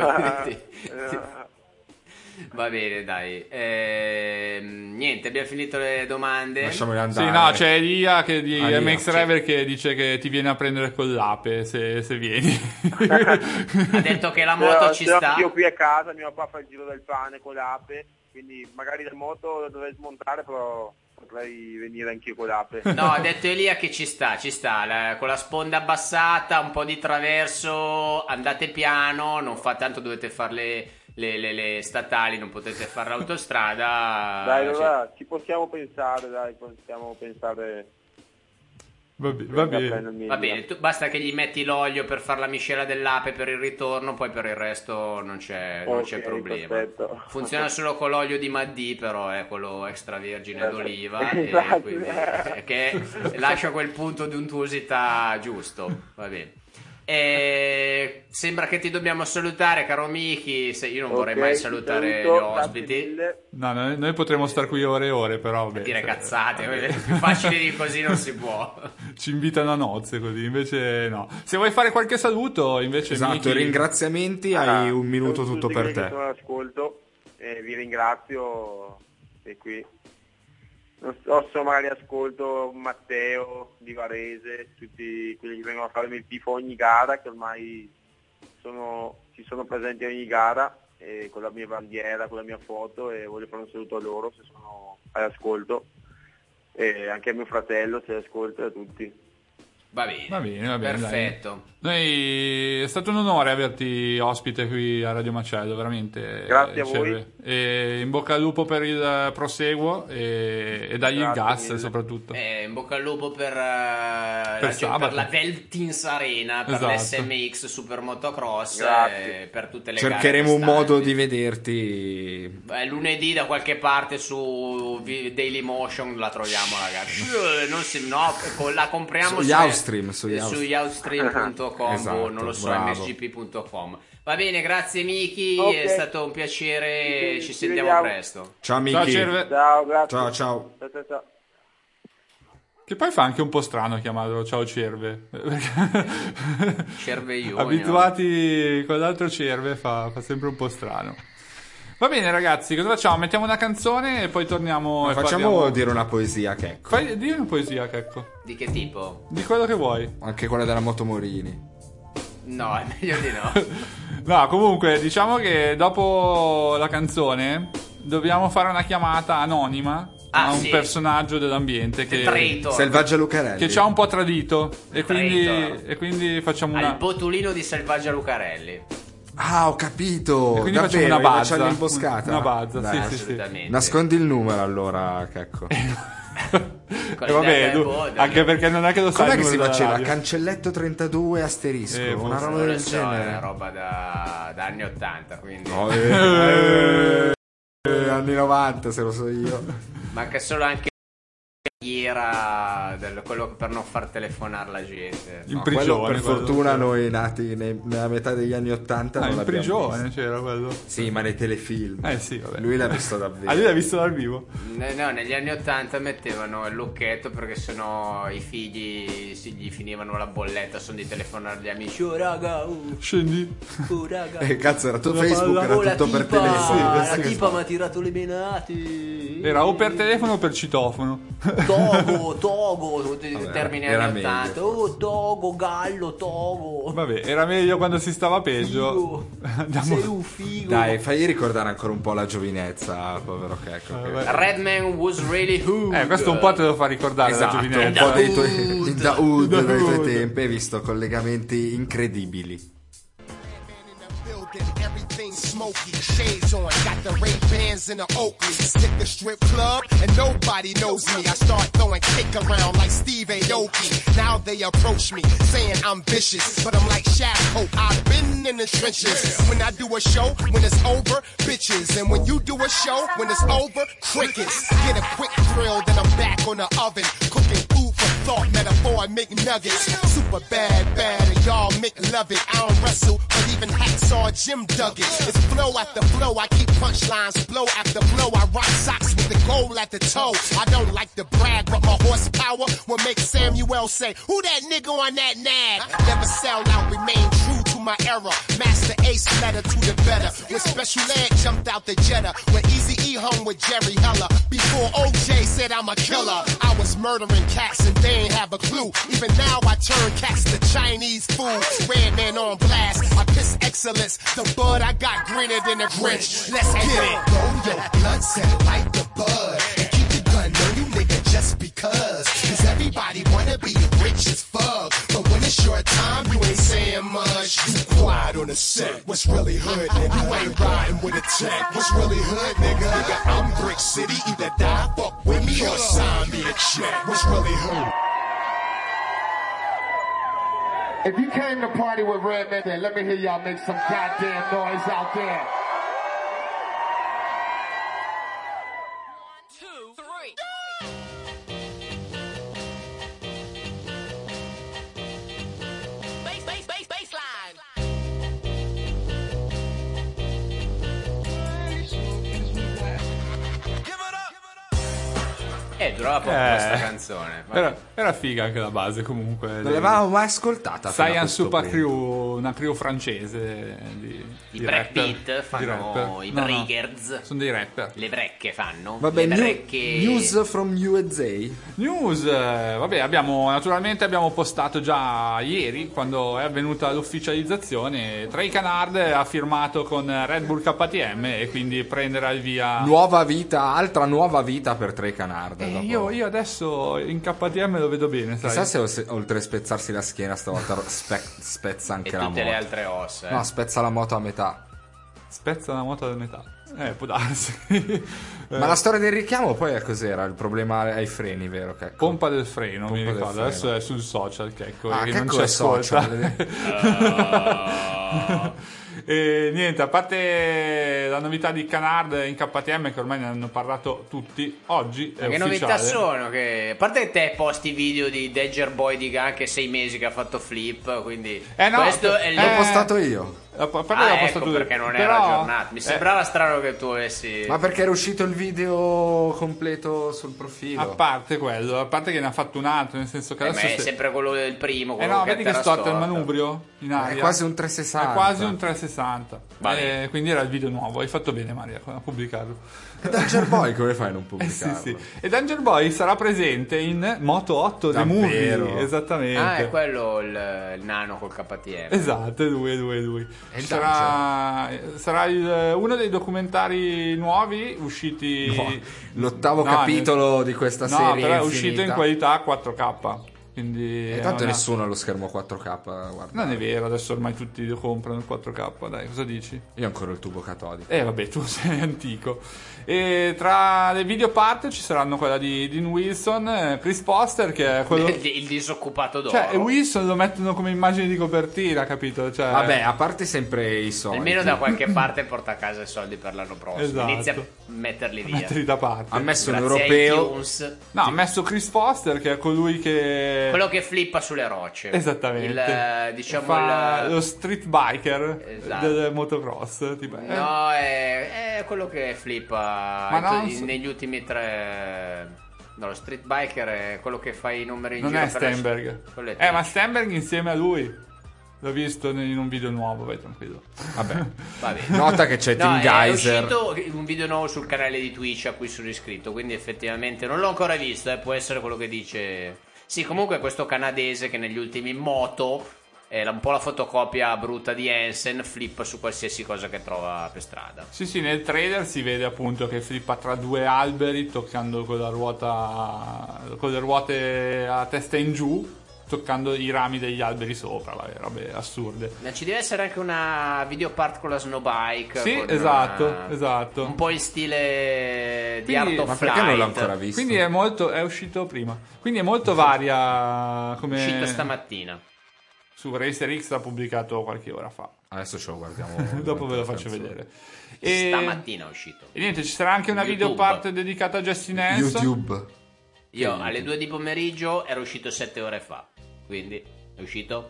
Speaker 1: Va bene, dai. Niente, abbiamo finito le domande.
Speaker 3: Lasciamoli
Speaker 2: Sì,
Speaker 3: andare.
Speaker 2: no, c'è Elia di
Speaker 3: Elia,
Speaker 2: MX
Speaker 3: sì.
Speaker 2: Revel che dice che ti viene a prendere con l'ape se vieni.
Speaker 1: Ha detto che la moto ci sta.
Speaker 4: Io qui a casa, mio papà fa il giro del pane con l'ape, quindi magari la moto la dovrei smontare, però potrei venire anch'io con l'ape.
Speaker 1: No, ha detto Elia che ci sta, con la sponda abbassata, un po' di traverso, andate piano, non fa tanto, dovete farle le statali, non potete fare l'autostrada.
Speaker 4: Dai, allora ci possiamo pensare,
Speaker 2: Va bene.
Speaker 1: Va bene, basta che gli metti l'olio per fare la miscela dell'ape per il ritorno, poi per il resto non c'è problema.
Speaker 4: Perfetto.
Speaker 1: Funziona solo con l'olio di Maddì, però è quello extravergine d'oliva,
Speaker 4: Esatto.
Speaker 1: e quindi, che lascia quel punto di untuosità giusto. Va bene. Sembra che ti dobbiamo salutare, caro Miki. Io non vorrei mai salutare gli ospiti.
Speaker 2: No, noi potremmo star qui ore e ore, però vabbè,
Speaker 1: Dire cazzate, più facile di così non si può.
Speaker 2: Ci invitano a nozze così, invece no. Se vuoi fare qualche saluto, invece
Speaker 3: esatto,
Speaker 2: Miki...
Speaker 3: ringraziamenti, hai un minuto tutto per te.
Speaker 4: Sono all'ascolto, vi ringrazio, e qui non so, magari ascolto Matteo di Varese, tutti quelli che vengono a fare il tifo ogni gara, che ormai ci sono presenti a ogni gara, e con la mia bandiera, con la mia foto, e voglio fare un saluto a loro se sono all'ascolto, e anche a mio fratello se ascolta, e a tutti.
Speaker 1: Va bene, perfetto.
Speaker 2: È stato un onore averti ospite qui a Radio Macello, veramente.
Speaker 4: Grazie a voi.
Speaker 2: E in bocca al lupo per il proseguo e dagli il gas
Speaker 4: mille.
Speaker 2: Soprattutto.
Speaker 1: In bocca al lupo per la Veltins Arena, per
Speaker 2: esatto.
Speaker 1: l'SMX Super Motocross, per tutte le
Speaker 3: cercheremo
Speaker 1: gare
Speaker 3: un modo di vederti
Speaker 1: lunedì da qualche parte su Dailymotion, la troviamo, ragazzi. La compriamo su Outstream.com,
Speaker 3: esatto,
Speaker 1: non lo so,
Speaker 3: bravo.
Speaker 1: msgp.com. Va bene, grazie Miki,
Speaker 4: Okay.
Speaker 1: è stato un piacere, ci sentiamo
Speaker 4: vediamo.
Speaker 1: presto.
Speaker 3: ciao Miki.
Speaker 2: Ciao Cerve.
Speaker 4: Ciao, grazie.
Speaker 3: Ciao.
Speaker 4: Ciao.
Speaker 2: Che poi fa anche un po' strano chiamarlo Ciao Cerve.
Speaker 1: Cerveioni,
Speaker 2: Abituati con l'altro Cerve fa sempre un po' strano. Va bene ragazzi, cosa facciamo? Mettiamo una canzone e poi torniamo.
Speaker 3: Facciamo dire una poesia, Checco.
Speaker 2: Dì una poesia, Checco.
Speaker 1: Di che tipo?
Speaker 2: Di quello che vuoi.
Speaker 3: Anche quella della Moto Morini.
Speaker 1: No, è meglio di no.
Speaker 2: No, comunque, diciamo che dopo la canzone dobbiamo fare una chiamata anonima a un personaggio dell'ambiente che
Speaker 3: Selvaggia Lucarelli,
Speaker 2: che ci ha un po' tradito e
Speaker 1: Traitor.
Speaker 2: quindi facciamo una
Speaker 1: Al botulino di Selvaggia Lucarelli.
Speaker 3: Ah, ho capito.
Speaker 2: e quindi
Speaker 3: davvero,
Speaker 2: facciamo una bazza,
Speaker 3: c'hanno l'imboscata.
Speaker 2: una bazza,
Speaker 3: Dai,
Speaker 2: sì.
Speaker 1: Assolutamente.
Speaker 3: Nascondi il numero allora, Checco.
Speaker 2: E vabbè, anche perché non è che lo sai.
Speaker 3: Com'è che
Speaker 2: il
Speaker 3: si
Speaker 2: numero della
Speaker 3: faceva?
Speaker 2: radio.
Speaker 3: Cancelletto 32 asterisco, una roba
Speaker 1: Non lo
Speaker 3: del
Speaker 1: so, è
Speaker 3: genere.
Speaker 1: una roba da anni 80, quindi
Speaker 3: No, anni 90 se lo so io.
Speaker 1: manca solo anche quello per non far telefonare la gente.
Speaker 2: In
Speaker 3: Quello
Speaker 2: prigione,
Speaker 3: per
Speaker 2: quello.
Speaker 3: fortuna noi nati nella metà degli anni 80 non
Speaker 2: in
Speaker 3: l'abbiamo
Speaker 2: prigione
Speaker 3: visto.
Speaker 2: c'era quello.
Speaker 3: Sì, ma nei telefilm.
Speaker 2: Sì, vabbè.
Speaker 3: Lui l'ha visto davvero.
Speaker 2: Lui l'ha visto dal vivo.
Speaker 1: No, negli anni 80 mettevano il lucchetto perché sennò i figli gli finivano la bolletta, sono di telefonare agli amici. Oh raga,
Speaker 2: Scendi.
Speaker 1: raga.
Speaker 3: Cazzo, era tutto
Speaker 2: La
Speaker 3: Facebook,
Speaker 2: palla.
Speaker 3: era
Speaker 1: la
Speaker 3: tutto per
Speaker 1: tipa,
Speaker 3: telefono.
Speaker 1: la tipa mi ha tirato le menate.
Speaker 2: Era o per telefono o per citofono.
Speaker 1: Togo, termini
Speaker 3: era
Speaker 1: anni
Speaker 3: meglio,
Speaker 1: 80. Oh, Togo, gallo, Togo.
Speaker 2: Vabbè, era meglio quando si stava peggio.
Speaker 1: Sei un figo.
Speaker 3: Dai, fagli ricordare ancora un po' la giovinezza, povero Checco.
Speaker 1: Redman was really hood.
Speaker 2: Questo un po' te lo fa ricordare
Speaker 3: Esatto,
Speaker 2: la
Speaker 3: un
Speaker 2: giovinezza.
Speaker 3: po' dei tuoi dei tuoi tempi, hai visto collegamenti incredibili.
Speaker 7: Everything smoky, shades on, got the Ray-Bans in the Oakley. Stick the strip club and nobody knows me. I start throwing kick around like Steve Aoki. Now they approach me saying I'm vicious, but I'm like Shaq Hope. I've been in the trenches. When I do a show, when it's over, bitches. And when you do a show, when it's over, crickets. Get a quick thrill, then I'm back on the oven, cooking food for thought, metaphor, I make nuggets. Super bad, and y'all make love it. I don't wrestle, but even Hacksaw Jim dug it. It's flow after flow, I keep punchlines, blow after blow. I rock socks with the gold at the toe. I don't like to brag, but my horsepower will make Samuel say, who that nigga on that nag? Never sell out, remain true to my era. Master Ace letter to the better. When Special Ed jumped out the Jetta. When Eazy-E hung with Jerry Heller. Before OJ said I'm a killer. I was murdering cats and they ain't have a clue. Even now I turn cats to Chinese food. Redman on blast, I piss excellence. The bud I got greener than a Grinch. Let's get it.
Speaker 5: Roll your blood cell like the bud. And keep the gun on you, nigga, just because. Cause everybody wanna be rich as fuck. But when it's your time, you ain't saying much. You quiet
Speaker 7: ride on a set. What's really hood, nigga? You ain't riding with a tech. What's really hood, nigga? Nigga, I'm Brick City. Either die, fuck with me, or sign me a check. What's really hood?
Speaker 8: If you came to party with Redman, then let me hear y'all make some goddamn noise out there.
Speaker 7: 1, 2, 3. Baseline.
Speaker 1: Durava poco questa canzone.
Speaker 2: Era figa anche la base comunque.
Speaker 3: Non l'avevamo mai ascoltata.
Speaker 2: Science Super Crew, una crew francese
Speaker 1: I
Speaker 2: di
Speaker 1: Break
Speaker 2: rapper,
Speaker 1: Beat fanno i Breakers.
Speaker 2: Sono dei rapper.
Speaker 1: Le brecche fanno.
Speaker 3: Vabbè,
Speaker 1: le brecche...
Speaker 3: news from USA.
Speaker 2: News, vabbè, naturalmente abbiamo postato già ieri, quando è avvenuta l'ufficializzazione, Trey Canard ha firmato con Red Bull KTM e quindi prenderà il via.
Speaker 3: Altra nuova vita per Trey Canard.
Speaker 2: Io adesso in KTM lo vedo bene, sai?
Speaker 3: Chissà se oltre a spezzarsi la schiena stavolta spezza anche la moto.
Speaker 1: E tutte le altre ossa.
Speaker 3: No, spezza la moto a metà.
Speaker 2: Spezza la moto a metà. Può darsi.
Speaker 3: Ma la storia del richiamo poi cos'era? Il problema ai freni, vero? Checco?
Speaker 2: Pompa del freno, mi ricordo.
Speaker 3: freno.
Speaker 2: Adesso è sul social, Checco.
Speaker 3: Ah,
Speaker 2: che
Speaker 3: Checco
Speaker 2: non ci
Speaker 3: è
Speaker 2: ascolta.
Speaker 3: social.
Speaker 2: E niente, a parte la novità di Canard in KTM, che ormai ne hanno parlato tutti, oggi è
Speaker 1: che
Speaker 2: ufficiale.
Speaker 1: novità sono? Che... A parte che te posti video di Danger Boy di Ga che 6 mesi che ha fatto flip, quindi
Speaker 2: no,
Speaker 1: questo è il
Speaker 3: L'ho postato io.
Speaker 1: ecco perché non era aggiornato. Mi sembrava strano che tu avessi...
Speaker 3: Ma perché era uscito il video completo sul profilo.
Speaker 2: A parte quello, a parte che ne ha fatto un altro, nel senso che
Speaker 1: ma
Speaker 2: adesso
Speaker 1: è sempre quello del primo. Quello
Speaker 2: no,
Speaker 1: che
Speaker 2: vedi che storta il manubrio in aria.
Speaker 3: È quasi un 360.
Speaker 2: È quasi un 360.
Speaker 1: Vale.
Speaker 2: Quindi era il video nuovo. Hai fatto bene, Maria, a pubblicarlo.
Speaker 3: E Danger Boy come fai a non pubblicarlo?
Speaker 2: Sì. E Danger Boy sarà presente in Moto 8 The
Speaker 3: Davvero?
Speaker 2: Movie. Esattamente.
Speaker 1: è quello il nano col KTM.
Speaker 2: Esatto, è lui.
Speaker 3: E il
Speaker 2: Sarà uno dei documentari nuovi usciti.
Speaker 3: L'ottavo capitolo di questa serie.
Speaker 2: No, però è
Speaker 3: infinita.
Speaker 2: uscito in qualità 4K. Quindi
Speaker 3: E tanto nessuno ha lo schermo 4K. Guarda.
Speaker 2: Non è vero, adesso ormai tutti lo comprano il 4K, dai, cosa dici?
Speaker 3: Io ho ancora il tubo catodico.
Speaker 2: Vabbè, tu sei antico. E tra le video part ci saranno quella di Dean Wilson, Chris Foster, che è quello...
Speaker 1: il disoccupato d'oro.
Speaker 2: Cioè, Wilson lo mettono come immagine di copertina, capito? Cioè...
Speaker 3: Vabbè, a parte sempre i soldi.
Speaker 1: Almeno da qualche parte porta a casa i soldi per l'anno prossimo.
Speaker 2: Esatto.
Speaker 1: Inizia a metterli via.
Speaker 2: Metterli da parte.
Speaker 3: Ha messo un
Speaker 1: Grazie a
Speaker 3: europeo.
Speaker 1: iTunes.
Speaker 2: No, ha messo Chris Foster, che è colui che...
Speaker 1: Quello che flippa sulle rocce.
Speaker 2: Esattamente.
Speaker 1: Diciamo
Speaker 2: lo street biker
Speaker 1: Esatto.
Speaker 2: del motocross. Tipo,
Speaker 1: No, è quello che flippa negli ultimi 3. No, lo street biker è quello che fa i numeri in
Speaker 2: non
Speaker 1: giro
Speaker 2: è
Speaker 1: per
Speaker 2: Stenberg. Ma Stenberg insieme a lui. L'ho visto in un video nuovo, vai tranquillo.
Speaker 3: Vabbè.
Speaker 1: Vabbè.
Speaker 3: Nota che c'è Team Geyser.
Speaker 1: È uscito un video nuovo sul canale di Twitch a cui sono iscritto, quindi effettivamente non l'ho ancora visto, può essere quello che dice. Sì, comunque questo canadese che negli ultimi moto è un po' la fotocopia brutta di Hansen, flippa su qualsiasi cosa che trova per strada.
Speaker 2: Sì, nel trailer si vede appunto che flippa tra due alberi toccando con la ruota, con le ruote a testa in giù, toccando i rami degli alberi sopra, robe assurde.
Speaker 1: Ma ci deve essere anche una video part con la snowbike.
Speaker 2: Sì, esatto.
Speaker 1: Un po' in stile di Art of
Speaker 3: Ma
Speaker 1: Flight.
Speaker 3: perché non l'ho ancora visto?
Speaker 2: Quindi è uscito prima. Quindi è molto varia come...
Speaker 1: È uscito stamattina.
Speaker 2: Su Racer X l'ha pubblicato qualche ora fa.
Speaker 3: Adesso ce lo guardiamo.
Speaker 2: Dopo ve lo faccio vedere.
Speaker 1: Stamattina è uscito.
Speaker 2: E niente, ci sarà anche una
Speaker 1: YouTube.
Speaker 2: video part dedicata a Jesse Nelson.
Speaker 3: YouTube.
Speaker 1: Io alle 2 di pomeriggio ero uscito 7 ore fa. Quindi è uscito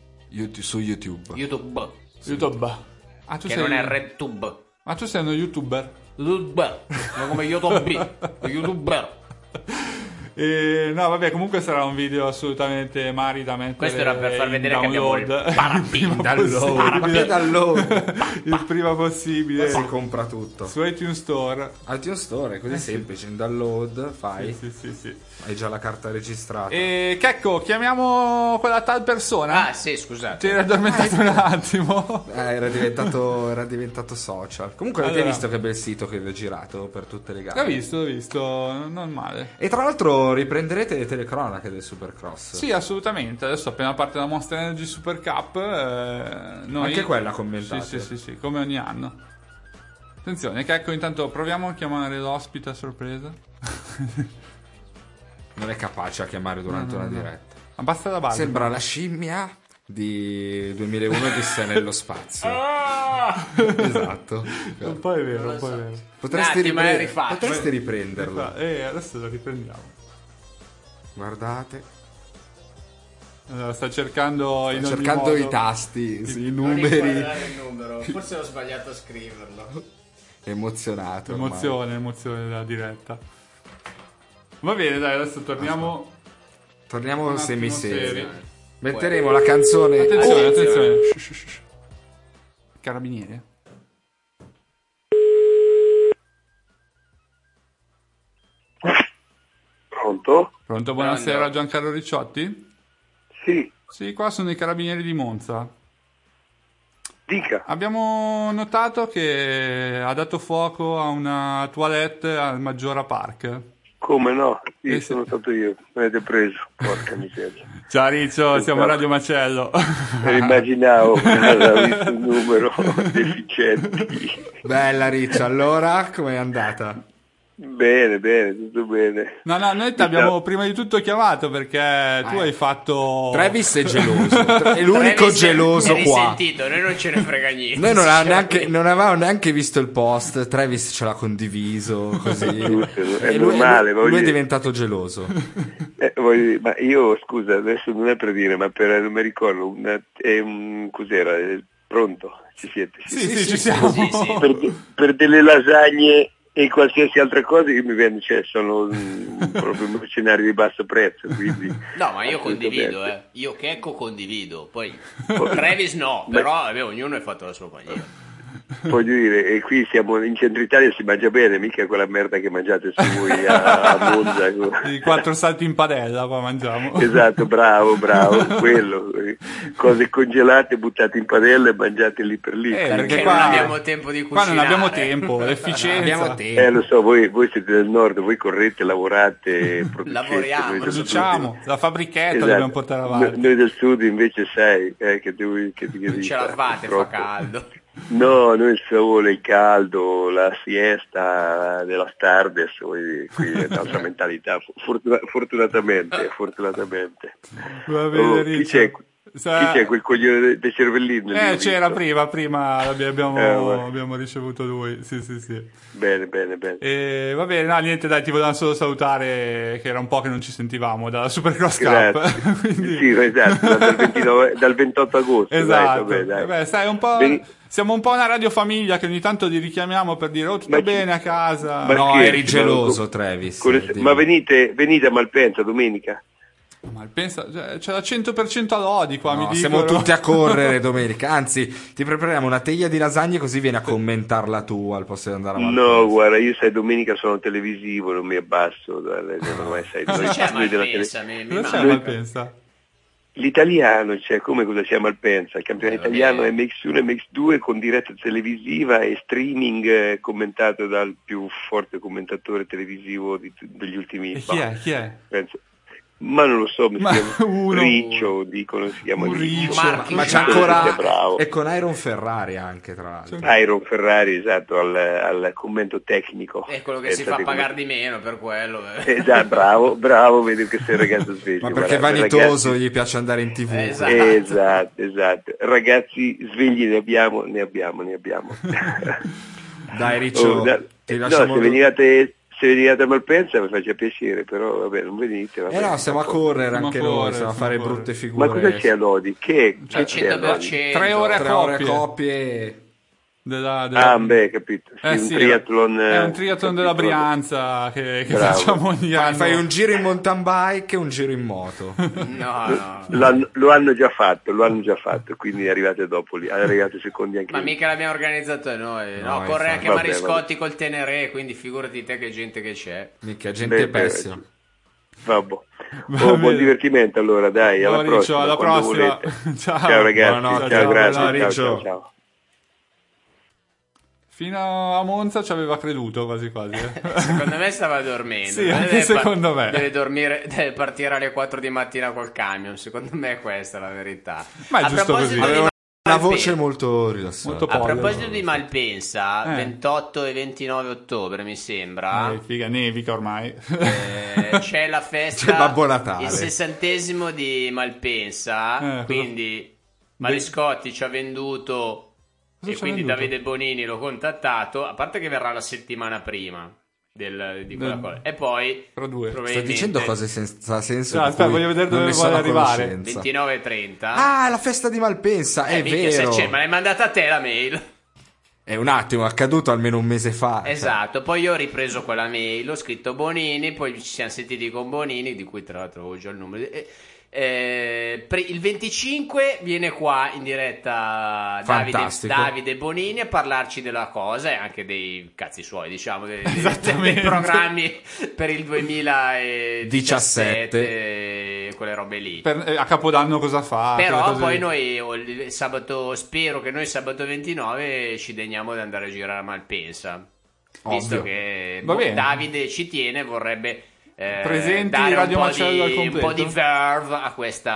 Speaker 3: Su YouTube.
Speaker 1: YouTube.
Speaker 2: Ah, tu
Speaker 1: Che
Speaker 2: sei...
Speaker 1: non è RedTube.
Speaker 2: Ma tu sei uno YouTuber?
Speaker 1: YouTuber. Non come YouTube. YouTuber.
Speaker 2: No, vabbè, comunque sarà un video assolutamente mari da mettere.
Speaker 1: Questo era per far vedere che abbiamo il
Speaker 2: il prima possibile.
Speaker 3: Si compra tutto.
Speaker 2: Su iTunes Store.
Speaker 3: iTunes Store è così semplice. In download fai.
Speaker 2: Sì.
Speaker 3: Hai già la carta registrata.
Speaker 2: E Checco, chiamiamo quella tal persona.
Speaker 1: Ah, sì, scusate.
Speaker 2: Ti eri addormentato un attimo.
Speaker 3: Era diventato social. Comunque avete visto che bel sito che vi ho girato per tutte le gare.
Speaker 2: L'ho visto, non male.
Speaker 3: E tra l'altro Riccio, riprenderete le telecronache del Supercross?
Speaker 2: Sì, assolutamente. Adesso appena parte la Monster Energy Super Cup, noi...
Speaker 3: Anche quella commentate?
Speaker 2: Sì, come ogni anno. Attenzione, che ecco, intanto proviamo a chiamare l'ospite a sorpresa.
Speaker 3: Non è capace a chiamare durante una diretta.
Speaker 2: Ma basta la base.
Speaker 3: Sembra la scimmia di 2001 Odissea nello spazio. Esatto.
Speaker 2: Un po' è vero, un po' è vero.
Speaker 3: Potresti riprenderlo.
Speaker 2: Adesso lo riprendiamo.
Speaker 3: Guardate.
Speaker 2: Allora, sta cercando
Speaker 3: i tasti, i numeri.
Speaker 1: Non il numero. Forse ho sbagliato a scriverlo.
Speaker 3: Emozionato.
Speaker 2: Emozione della diretta. Va bene, dai, adesso torniamo.
Speaker 3: Torniamo semiseri. Metteremo la canzone.
Speaker 2: Attenzione. Carabinieri. Pronto, buonasera, Giancarlo Ricciotti?
Speaker 8: Sì.
Speaker 2: Sì, qua sono i carabinieri di Monza.
Speaker 8: Dica.
Speaker 2: Abbiamo notato che ha dato fuoco a una toilette al Maggiora Park.
Speaker 8: Come no? Io sono stato io, mi avete preso, porca miseria.
Speaker 2: Ciao Riccio, siamo a Radio Macello.
Speaker 3: Immaginavo, ho visto un numero deficienti. Bella Riccio, allora com'è andata?
Speaker 8: Bene, tutto bene.
Speaker 2: No, noi ti abbiamo prima di tutto chiamato perché tu hai fatto...
Speaker 3: Travis è geloso, è l'unico Travis geloso qua.
Speaker 1: Sentito, noi non ce ne frega niente.
Speaker 3: Noi non avevamo neanche visto il post, Travis ce l'ha condiviso così.
Speaker 8: È normale.
Speaker 3: Lui è diventato geloso.
Speaker 8: Ma io, scusa, adesso non è per dire, ma non mi ricordo, cos'era? Pronto? Ci siete?
Speaker 2: Sì, ci siamo. Sì.
Speaker 8: Per delle lasagne e qualsiasi altra cosa che mi viene, sono proprio un mercenario di basso prezzo, quindi
Speaker 1: no, ma io condivido, io Checco condivido, poi Travis no, però ognuno è fatto la sua maniera.
Speaker 8: Voglio dire, e qui siamo in centro Italia, si mangia bene, mica quella merda che mangiate su voi a Monza.
Speaker 2: I 4 salti in padella qua mangiamo.
Speaker 8: Esatto, bravo, quello. Cose congelate, buttate in padella e mangiate lì per lì.
Speaker 1: Perché qua non abbiamo tempo di cucinare.
Speaker 2: Qua non abbiamo tempo, l'efficienza.
Speaker 3: Abbiamo tempo.
Speaker 8: Lo so, voi siete del nord, voi correte, lavorate,
Speaker 1: lavoriamo,
Speaker 2: produciamo, la fabbrichetta dobbiamo portare avanti.
Speaker 8: Noi del sud invece sai che
Speaker 1: ce la fate, fa caldo.
Speaker 8: No, noi il sole, il caldo, la siesta della Stardust, qui è un'altra mentalità, fortunatamente.
Speaker 2: Va bene,
Speaker 8: chi c'è quel coglione dei cervellini?
Speaker 2: C'era prima abbiamo ricevuto lui, sì.
Speaker 8: Bene.
Speaker 2: Va bene, no, niente, dai, ti volevamo solo salutare, che era un po' che non ci sentivamo dalla Supercross Cup. Quindi...
Speaker 8: Sì, esatto, dal 28 agosto.
Speaker 2: Esatto,
Speaker 8: dai.
Speaker 2: Sai, un po'... Siamo un po' una radiofamiglia che ogni tanto li richiamiamo per dire tutto bene a casa.
Speaker 3: No, eri geloso, Travis.
Speaker 8: Ma venite a Malpensa domenica?
Speaker 2: Malpensa, c'è la 100% a lodi qua, mi
Speaker 3: siamo
Speaker 2: dicono.
Speaker 3: tutti a correre domenica. Anzi, ti prepariamo una teglia di lasagne così vieni a commentarla tu al posto di andare a Malpensa.
Speaker 8: No, guarda, io sai domenica sono televisivo, non mi abbasso. Non
Speaker 1: c'è
Speaker 2: Malpensa?
Speaker 8: L'italiano, cosa sia Malpensa, il campionato italiano MX1 e MX2 con diretta televisiva e streaming commentato dal più forte commentatore televisivo degli ultimi
Speaker 2: anni. Chi è?
Speaker 8: Penso. Ma non lo so, mi chiama Riccio, dicono si chiama Riccio.
Speaker 3: Ma c'è ancora, è con Iron Ferrari anche, tra l'altro.
Speaker 8: Iron Ferrari, esatto, al commento tecnico.
Speaker 1: È quello che si fa pagare di meno per quello.
Speaker 8: Bravo, vedo che sei un ragazzo sveglio.
Speaker 3: Ma perché è vanitoso, gli piace andare in TV.
Speaker 8: Esatto. Ragazzi svegli ne abbiamo.
Speaker 3: Dai Riccio, ti lasciamo...
Speaker 8: Se veniate a Malpensa mi faccia piacere, però vabbè, non venite.
Speaker 3: No, stiamo a correre anche noi, stiamo a fare brutte figure.
Speaker 8: Ma cosa c'è a Lodi? Che c'è
Speaker 1: 100%.
Speaker 2: 3 ore a
Speaker 3: coppie.
Speaker 8: Capito.
Speaker 2: Un
Speaker 8: triathlon.
Speaker 2: È un triathlon della Brianza che facciamo ogni anno.
Speaker 3: Fai un giro in mountain bike e un giro in moto.
Speaker 1: No.
Speaker 8: Lo hanno già fatto, quindi arrivate dopo lì, arrivate secondi anche
Speaker 1: Ma
Speaker 8: lì.
Speaker 1: mica l'abbiamo organizzato noi. No, corre anche Mariscotti col Teneré, quindi figurati te che gente che c'è.
Speaker 3: Mica gente pessima.
Speaker 8: Vabbè. Buon divertimento allora, dai, alla prossima.
Speaker 2: Ciao.
Speaker 8: Ciao ragazzi,
Speaker 3: Buonanotte,
Speaker 8: ciao, grazie.
Speaker 3: Riccio.
Speaker 8: Ciao.
Speaker 2: Fino a Monza ci aveva creduto quasi quasi.
Speaker 1: Secondo me stava dormendo.
Speaker 2: Sì, anche secondo me.
Speaker 1: Deve partire alle 4 di mattina col camion. Secondo me è questa la verità.
Speaker 2: Ma è giusto così.
Speaker 3: Una voce molto rilassata.
Speaker 1: A proposito di Malpensa, 28 e 29 ottobre mi sembra.
Speaker 2: Figa, nevica ormai.
Speaker 1: C'è la festa,
Speaker 3: Babbo Natale.
Speaker 1: il 60° di Malpensa. Quindi Mariscotti ci ha venduto. E quindi Davide Bonini l'ho contattato, a parte che verrà la settimana prima di quella cosa, e poi
Speaker 3: sta dicendo cose senza senso.
Speaker 2: Aspetta, voglio vedere dove vuole arrivare.
Speaker 1: 29 e 30.
Speaker 3: Ah, la festa di Malpensa, è vero.
Speaker 1: Se ma l'hai mandata a te la mail?
Speaker 3: È un attimo, è accaduto almeno un mese fa.
Speaker 1: Esatto, poi io ho ripreso quella mail, ho scritto Bonini, poi ci siamo sentiti con Bonini, di cui tra l'altro avevo già il numero. Il 25 viene qua in diretta Davide Bonini a parlarci della cosa e anche dei cazzi suoi, diciamo, dei programmi per il 2017, quelle robe lì.
Speaker 2: A Capodanno cosa fa?
Speaker 1: Però poi noi spero che noi sabato 29 ci degniamo di andare a girare a Malpensa.
Speaker 3: Ovvio.
Speaker 1: Visto che Davide ci tiene, vorrebbe
Speaker 2: presenti
Speaker 1: dare
Speaker 2: Radio Macello al completo,
Speaker 1: un po' di verve a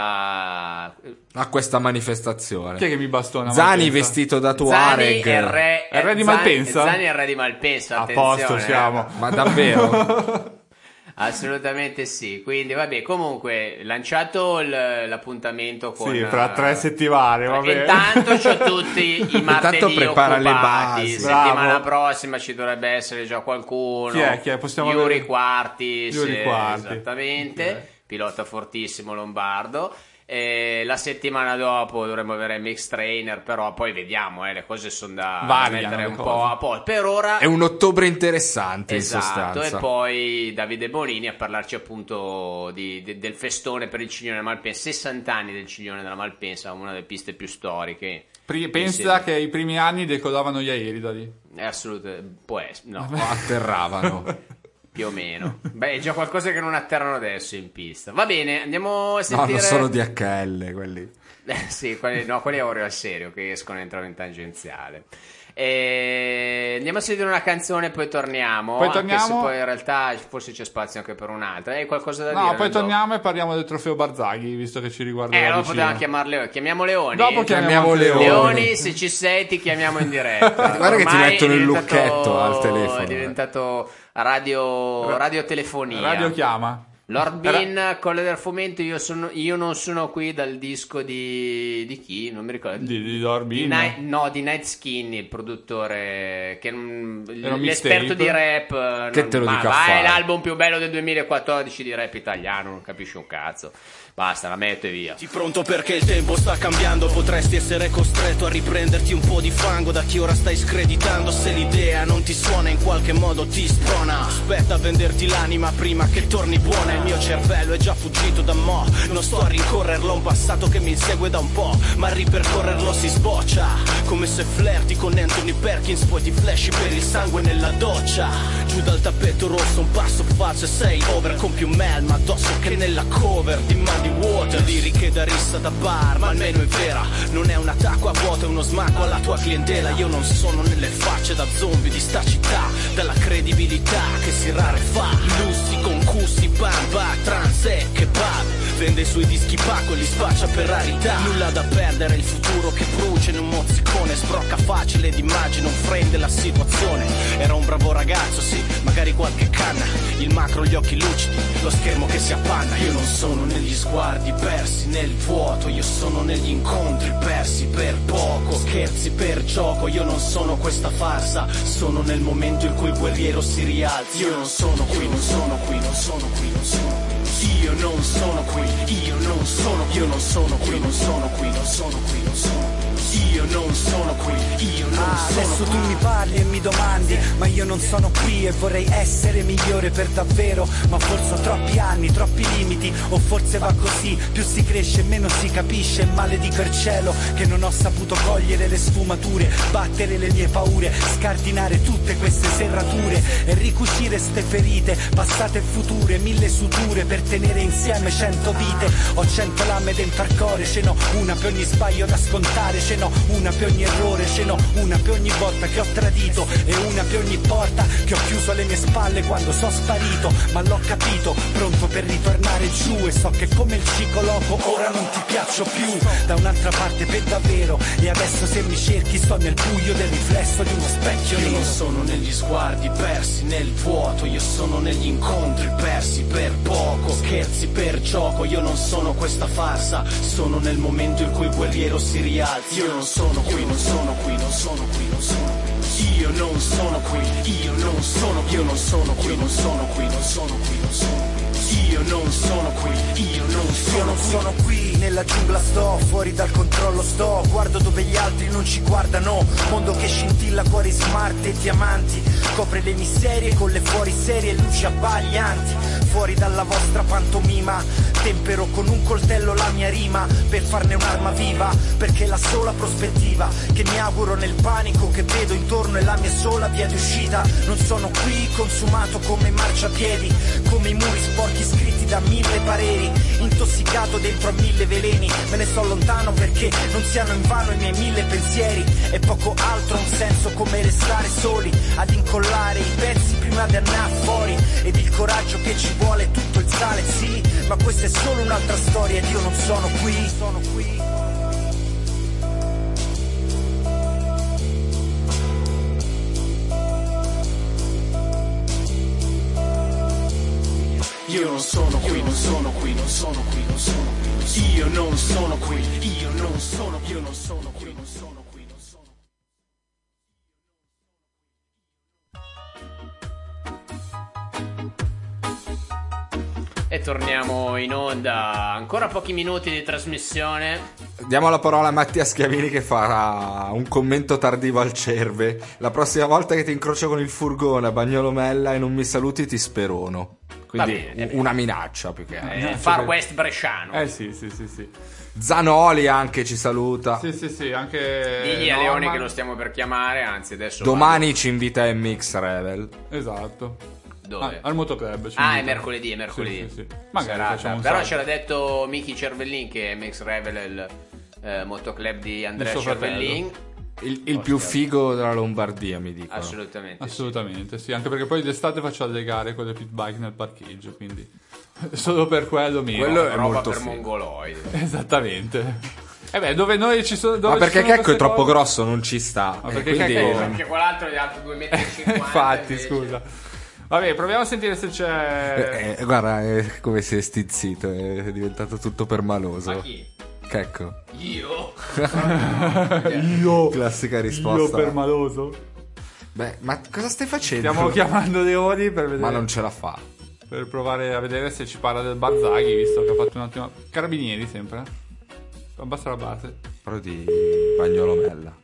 Speaker 1: questa
Speaker 3: manifestazione.
Speaker 2: Chi è che mi bastona?
Speaker 3: Zani vestito da Tuareg.
Speaker 2: È il re di Malpensa?
Speaker 1: Zani è il re di Malpensa,
Speaker 2: a posto siamo.
Speaker 3: Ma davvero?
Speaker 1: Assolutamente sì. Quindi vabbè, comunque lanciato l'appuntamento con
Speaker 2: fra 3 settimane, vabbè.
Speaker 1: Intanto c'ho tutti i martedì
Speaker 3: prepara
Speaker 1: occupati.
Speaker 3: le basi.
Speaker 1: Settimana prossima ci dovrebbe essere già qualcuno.
Speaker 2: Chi è? Possiamo
Speaker 1: Yuri Quartis,
Speaker 2: Quartis.
Speaker 1: esattamente, pilota fortissimo lombardo. La settimana dopo dovremmo avere Mix Trainer, però poi vediamo, le cose sono da mettere un po' a posto. Per ora
Speaker 3: è un ottobre interessante,
Speaker 1: esatto,
Speaker 3: in sostanza.
Speaker 1: E poi Davide Bonini a parlarci appunto del festone per il Ciglione della Malpensa, 60 anni del Ciglione della Malpensa, una delle piste più storiche.
Speaker 2: Pensa che i primi anni decolavano gli aerei da lì.
Speaker 1: Assolutamente, può essere, no.
Speaker 3: Atterravano.
Speaker 1: Più o meno. Beh, è già qualcosa che non atterrano adesso in pista. Va bene, andiamo a sentire.
Speaker 3: No, non sono DHL quelli.
Speaker 1: Sì, quelli Oreo al serio che escono e entrano in tangenziale. Andiamo a sentire una canzone, poi torniamo. Anche se poi in realtà forse c'è spazio anche per un'altra. Hai qualcosa da dire?
Speaker 2: No, poi torniamo e parliamo del trofeo Barzaghi, visto che ci riguarda.
Speaker 1: Allora potevamo chiamarle. Chiamiamo Leoni.
Speaker 2: Dopo chiamiamo Leoni.
Speaker 1: Leoni, se ci sei, ti chiamiamo in diretta.
Speaker 3: Guarda che ti mettono il lucchetto al telefono.
Speaker 1: È diventato radiotelefonia.
Speaker 2: Radio chiama.
Speaker 1: Lord Bean, Colle del Fomento, io non sono qui dal disco di chi? Non mi ricordo.
Speaker 2: Di Lord Bean?
Speaker 1: Di Night Skinny, il produttore, l'esperto di rap.
Speaker 3: Che te lo dica a fare?
Speaker 1: È l'album più bello del 2014 di rap italiano, non capisci un cazzo. Basta, la metto e via.
Speaker 9: Ti pronto perché il tempo sta cambiando. Potresti essere costretto a riprenderti un po' di fango da chi ora stai screditando. Se l'idea non ti suona, in qualche modo ti sprona. Aspetta a venderti l'anima prima che torni buona. Il mio cervello è già fuggito da mo'. Non sto a rincorrerlo, un passato che mi insegue da un po', ma a ripercorrerlo si sboccia. Come se flirti con Anthony Perkins, poi ti flashi per il sangue nella doccia. Giù dal tappeto rosso, un passo faccio e sei over. Con più melma addosso che nella cover di Man di Water. Liriche da rissa da bar, ma almeno è vera. Non è un attacco a vuoto, è uno smacco alla tua clientela. Io non sono nelle facce da zombie di sta città, dalla credibilità che si rarefà. Lussi, concussi, bamba, trans e kebab. Vende i suoi dischi Paco e li spaccia per rarità. Nulla da perdere, il futuro che brucia in un mozzicone. Sbrocca facile d'immagine, un frame della situazione. Era un bravo ragazzo, sì, magari qualche canna. Il macro, gli occhi lucidi, lo schermo che si appanna. Io non sono negli sguardi persi nel vuoto, io sono negli incontri persi per poco. Scherzi per gioco, io non sono questa farsa. Sono nel momento in cui il guerriero si rialza. Io non sono qui, non sono qui, non sono qui, non sono qui. Io non sono qui, io non sono qui, io non sono qui, non sono qui, non sono qui, non sono qui. Io non sono qui, io non sono
Speaker 10: adesso
Speaker 9: qui.
Speaker 10: tu mi parli e mi domandi, ma io non sono qui e vorrei essere migliore per davvero. Ma forse ho troppi anni, troppi limiti, o forse va così, più si cresce meno si capisce. Maledico il cielo che non ho saputo cogliere le sfumature, battere le mie paure, scardinare tutte queste serrature e ricucire ste ferite, passate e future, 1000 suture per tenere insieme 100 vite. Ho 100 lame dentro al core, ce n'ho una per ogni sbaglio da scontare, ce n'ho una per ogni errore, ce n'ho una per per ogni volta che ho tradito e una per ogni porta che ho chiuso alle mie spalle quando sono sparito. Ma l'ho capito, pronto per ritornare giù, e so che come il cicoloco ora non ti piaccio più. Da un'altra parte per davvero, e adesso se mi cerchi sto nel buio del riflesso di uno specchio.
Speaker 9: Io non sono negli sguardi persi nel vuoto, io sono negli incontri persi per poco, scherzi per gioco. Io non sono questa farsa, sono nel momento in cui il guerriero si rialza. Io non sono qui, non sono qui, non sono qui, non sono qui. Io non sono qui, io non sono qui, io non sono qui, non sono qui, non sono qui, non sono qui. Io non sono qui, io non sono
Speaker 10: qui, nella giungla sto, fuori dal controllo sto, guardo dove gli altri non ci guardano, mondo che scintilla, cuori smart e diamanti, copre le miserie con le fuoriserie e luci abbaglianti, fuori dalla vostra pantomima, tempero con un coltello la mia rima, per farne un'arma viva, perché la sola prospettiva che mi auguro nel panico che vedo intorno è la mia sola via di uscita. Non sono qui consumato come marciapiedi, come i muri sporchi scritti da 1000 pareri, intossicato dentro a 1000 veleni, me ne sto lontano perché non siano invano i miei 1000 pensieri, e poco altro ha un senso come restare soli, ad incollare i pezzi prima di andare fuori, ed il coraggio che ci vuole tutto il sale, sì, ma questa è solo un'altra storia ed io non sono qui, sono qui.
Speaker 9: Io non sono qui, non sono qui, non sono qui, non sono qui. Io non sono qui, io non sono qui, io non sono qui, non sono qui, non sono qui.
Speaker 1: E torniamo in onda, ancora pochi minuti di trasmissione.
Speaker 3: Diamo la parola a Mattia Schiavini che farà un commento tardivo al Cerve. La prossima volta che ti incrocio con il furgone a Bagnolomella e non mi saluti ti sperono. Quindi una minaccia più che altro.
Speaker 1: Far West bresciano.
Speaker 2: Sì.
Speaker 3: Zanoli anche ci saluta.
Speaker 2: Sì, anche
Speaker 1: digli a Leone che lo stiamo per chiamare, anzi adesso
Speaker 3: domani ci invita MX Revel.
Speaker 2: Esatto.
Speaker 1: Dove?
Speaker 2: Al Motoclub.
Speaker 1: È mercoledì.
Speaker 2: Sì. Magari
Speaker 1: però c'era detto Miki Cervellin che MX Revel è il motoclub di Andrea Cervellin.
Speaker 3: Il più figo della Lombardia, mi dicono.
Speaker 1: Assolutamente
Speaker 2: sì, anche perché poi d'estate faccio le gare con le pit bike nel parcheggio, quindi solo per quello
Speaker 3: quello è
Speaker 1: roba
Speaker 3: molto
Speaker 1: per
Speaker 3: figo.
Speaker 1: Mongoloidi.
Speaker 2: Esattamente. Dove noi ci sono.
Speaker 3: Ma perché Checco è troppo grosso, non ci sta.
Speaker 2: Ma perché
Speaker 3: quindi...
Speaker 1: perché quell'altro è alto 2,50 m.
Speaker 2: Infatti, scusa. Vabbè, proviamo a sentire se c'è.
Speaker 3: Guarda, è come si è stizzito, è diventato tutto permaloso.
Speaker 1: Ma chi?
Speaker 3: Checco.
Speaker 1: Io?
Speaker 2: Io?
Speaker 3: Classica risposta.
Speaker 2: Io permaloso?
Speaker 3: Beh, ma cosa stai facendo?
Speaker 2: Stiamo chiamando Leoni per vedere.
Speaker 3: Ma non ce la fa.
Speaker 2: Per provare a vedere se ci parla del Barzaghi, visto che ha fatto un attimo. Carabinieri sempre. Abbassa la base.
Speaker 3: Però di Bagnolomella.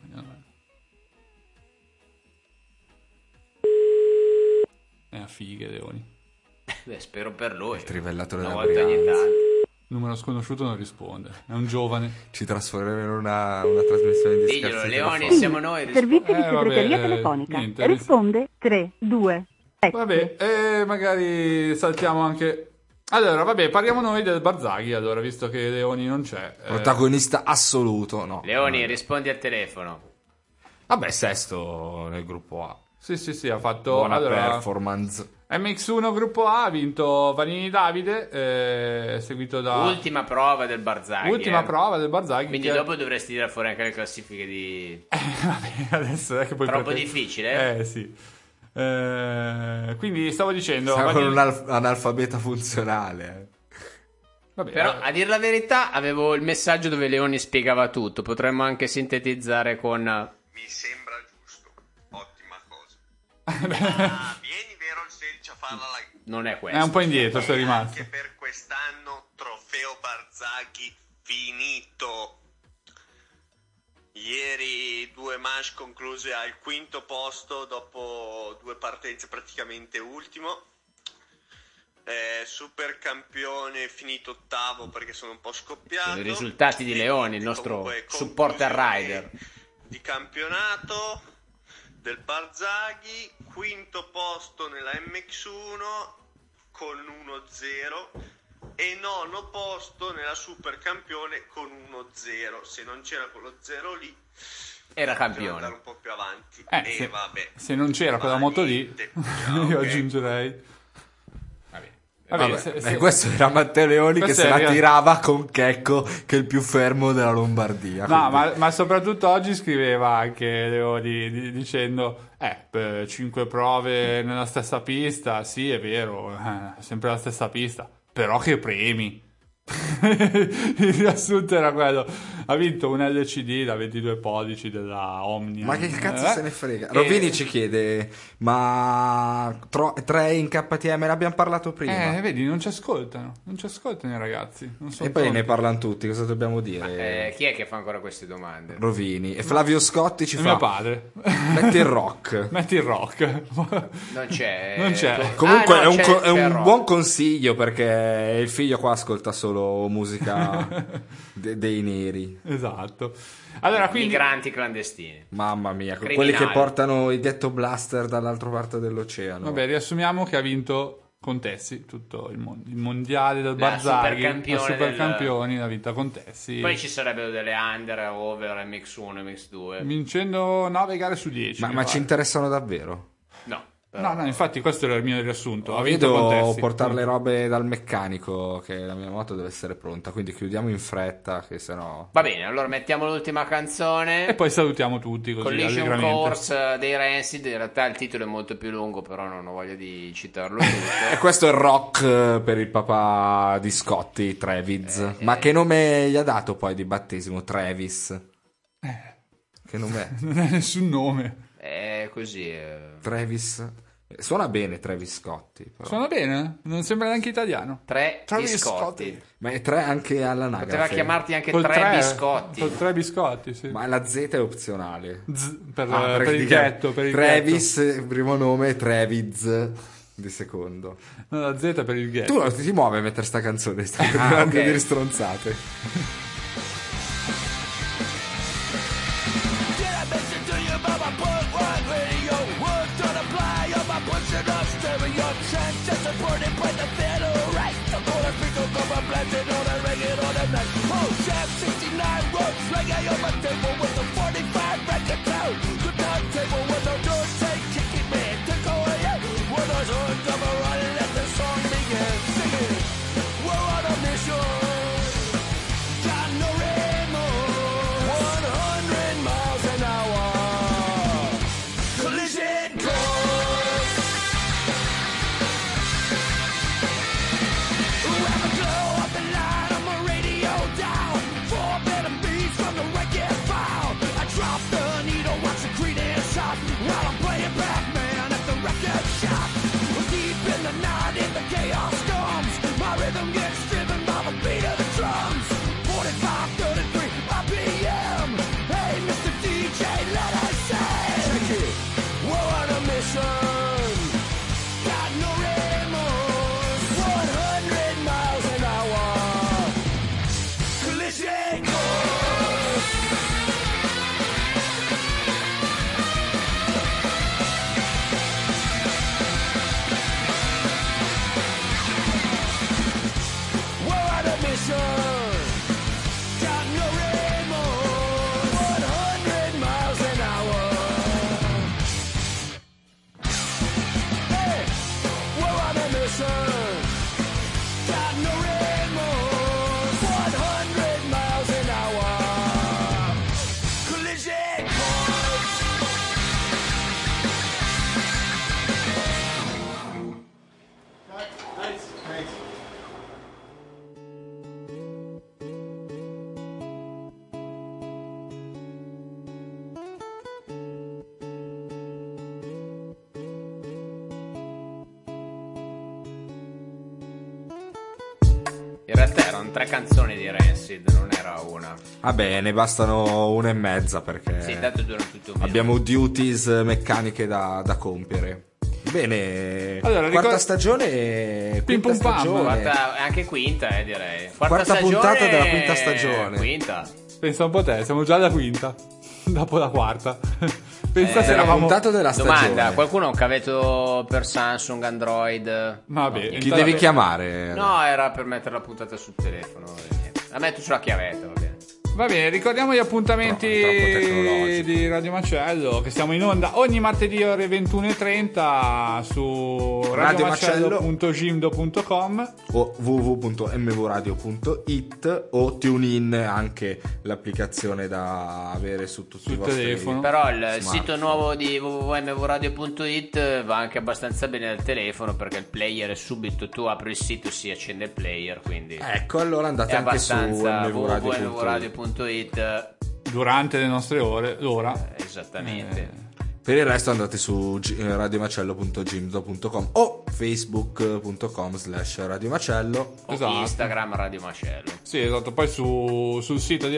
Speaker 2: A fighe, Leoni.
Speaker 1: Beh, spero per lui.
Speaker 3: Il trivellatore
Speaker 1: una
Speaker 3: della
Speaker 1: volta ogni tanto.
Speaker 2: Numero sconosciuto non risponde. È un giovane.
Speaker 3: Ci trasformeremo in una trasmissione di
Speaker 1: diglielo,
Speaker 3: scherzi
Speaker 1: Leoni,
Speaker 3: telefonici.
Speaker 1: siamo noi.
Speaker 11: Servizio di segreteria telefonica.
Speaker 2: Niente,
Speaker 11: risponde 3, 2, 7.
Speaker 2: Vabbè, magari saltiamo anche. Allora, vabbè, parliamo noi del Barzaghi, allora, visto che Leoni non c'è.
Speaker 3: Protagonista assoluto, no.
Speaker 1: Leoni, rispondi al telefono.
Speaker 3: Vabbè, sesto nel gruppo A.
Speaker 2: Sì, ha fatto
Speaker 3: buona performance.
Speaker 2: MX1 gruppo A, ha vinto Vanini Davide, seguito da
Speaker 1: ultima prova del Barzaghi.
Speaker 2: Quindi
Speaker 1: dopo dovresti tirare fuori anche le classifiche di
Speaker 2: vabbè, adesso è che poi
Speaker 1: troppo difficile.
Speaker 2: Sì. Quindi stavo dicendo
Speaker 3: siamo con un analfabeta funzionale.
Speaker 2: Vabbè,
Speaker 1: però a dire la verità avevo il messaggio dove Leoni spiegava tutto. Potremmo anche sintetizzare con
Speaker 12: mi sembra giusto, ottima cosa. Vieni vero il 16 a farla
Speaker 1: non è questo.
Speaker 2: È un po' indietro, sei rimasto.
Speaker 12: Anche per quest'anno trofeo Barzaghi finito. Ieri 2 manche concluse al 5° posto dopo 2 partenze, praticamente ultimo. Super campione finito 8° perché sono un po' scoppiato.
Speaker 1: I risultati di Leoni, il nostro supporter rider
Speaker 12: di campionato del Barzaghi, 5° posto nella MX1 con 1-0 e 9° posto nella super campione con 1-0. Se non c'era quello 0 lì
Speaker 1: era campione,
Speaker 12: andare un po' più avanti. vabbè.
Speaker 2: Se non c'era quella moto lì, io aggiungerei.
Speaker 3: Vabbè, questo era Matteo Leoni che se la tirava con Checco, che è il più fermo della Lombardia.
Speaker 2: No, ma soprattutto oggi scriveva anche Leoni dicendo 5 prove nella stessa pista, sì è vero, sempre la stessa pista, però che premi. Il riassunto era quello: ha vinto un LCD da 22 pollici della Omnia.
Speaker 3: Ma che cazzo se ne frega. Rovini ci chiede: ma 3 in KTM l'abbiamo parlato prima?
Speaker 2: Vedi, non ci ascoltano i ragazzi, non
Speaker 3: e poi ne parlano tutti, cosa dobbiamo dire?
Speaker 1: Chi è che fa ancora queste domande?
Speaker 3: Rovini. E Flavio Scotti ci fa:
Speaker 2: mio padre.
Speaker 3: Metti il rock.
Speaker 1: Non c'è.
Speaker 3: Comunque è un buon consiglio, perché il figlio qua ascolta solo musica dei neri.
Speaker 2: Esatto. Allora, quindi
Speaker 1: migranti clandestini.
Speaker 3: Mamma mia,
Speaker 1: criminali.
Speaker 3: Quelli che portano i ghetto blaster dall'altra parte dell'oceano.
Speaker 2: Vabbè, riassumiamo che ha vinto Contessi tutto il mondiale del Barzagli, la Supercampioni, l'ha vinta Contessi.
Speaker 1: Poi ci sarebbero delle under, over, MX1, MX2
Speaker 2: vincendo 9 gare su 10.
Speaker 3: Ma ci interessano davvero?
Speaker 1: No.
Speaker 2: No, infatti questo era il mio riassunto.
Speaker 3: Io devo portare le robe dal meccanico, che la mia moto deve essere pronta, quindi chiudiamo in fretta, che sennò...
Speaker 1: Va bene, allora mettiamo l'ultima canzone
Speaker 2: e poi salutiamo tutti così
Speaker 1: Collision Course dei Rancid. In realtà il titolo è molto più lungo, però non ho voglia di citarlo tutto.
Speaker 3: E questo è il rock per il papà di Scotti, Travis. Ma che nome gli ha dato poi di battesimo? Travis. Che nome è?
Speaker 2: Non è nessun nome.
Speaker 1: È così.
Speaker 3: Travis. Suona bene Travis Scotti. Però.
Speaker 2: Suona bene? Non sembra neanche italiano.
Speaker 1: Travis Scotti.
Speaker 3: Ma è 3 anche all'anagrafe.
Speaker 1: Poteva chiamarti anche 3 biscotti.
Speaker 2: Con 3 biscotti, sì.
Speaker 3: Ma la Z è opzionale.
Speaker 2: Per il ghetto. Per il
Speaker 3: Travis,
Speaker 2: ghetto.
Speaker 3: Primo nome, Travis di secondo.
Speaker 2: No, la Z per il ghetto.
Speaker 3: Tu non ti muovi a mettere sta canzone, stai continuando a dire stronzate.
Speaker 1: In realtà erano 3 canzoni di Rancid, non era una.
Speaker 3: Vabbè, ne bastano 1,5 perché
Speaker 1: sì, tanto durano tutto un
Speaker 3: abbiamo duties meccaniche da compiere. Bene,
Speaker 2: allora,
Speaker 3: quarta stagione, quinta stagione.
Speaker 1: Anche quinta, direi.
Speaker 3: Quarta puntata della quinta stagione.
Speaker 1: Quinta.
Speaker 2: Pensa un po' te, siamo già alla quinta, dopo la quarta.
Speaker 3: Pensa se eravamo puntata della stagione.
Speaker 1: Domanda, qualcuno ha un cavetto per Samsung, Android?
Speaker 2: Vabbè,
Speaker 3: chi devi chiamare?
Speaker 1: No, era per mettere la puntata sul telefono. La metto sulla chiavetta, va bene.
Speaker 2: Va bene, ricordiamo gli appuntamenti di Radio Macello, che siamo in onda ogni martedì ore 21:30 su radiomacello.gimdo.com
Speaker 3: o www.mvradio.it o TuneIn, anche l'applicazione da avere su tutti i vostri
Speaker 1: telefono. Però il sito nuovo di www.mvradio.it va anche abbastanza bene dal telefono, perché il player è subito, tu apri il sito, si accende il player, quindi
Speaker 3: ecco, allora andate anche su
Speaker 1: www.mvradio.it
Speaker 2: durante le nostre ore, l'ora.
Speaker 1: Esattamente.
Speaker 3: Per il resto andate su radiomacello.gimdo.com o facebook.com/radiomacello
Speaker 1: o Instagram Radio Macello.
Speaker 2: Sì, esatto. Poi sul sito di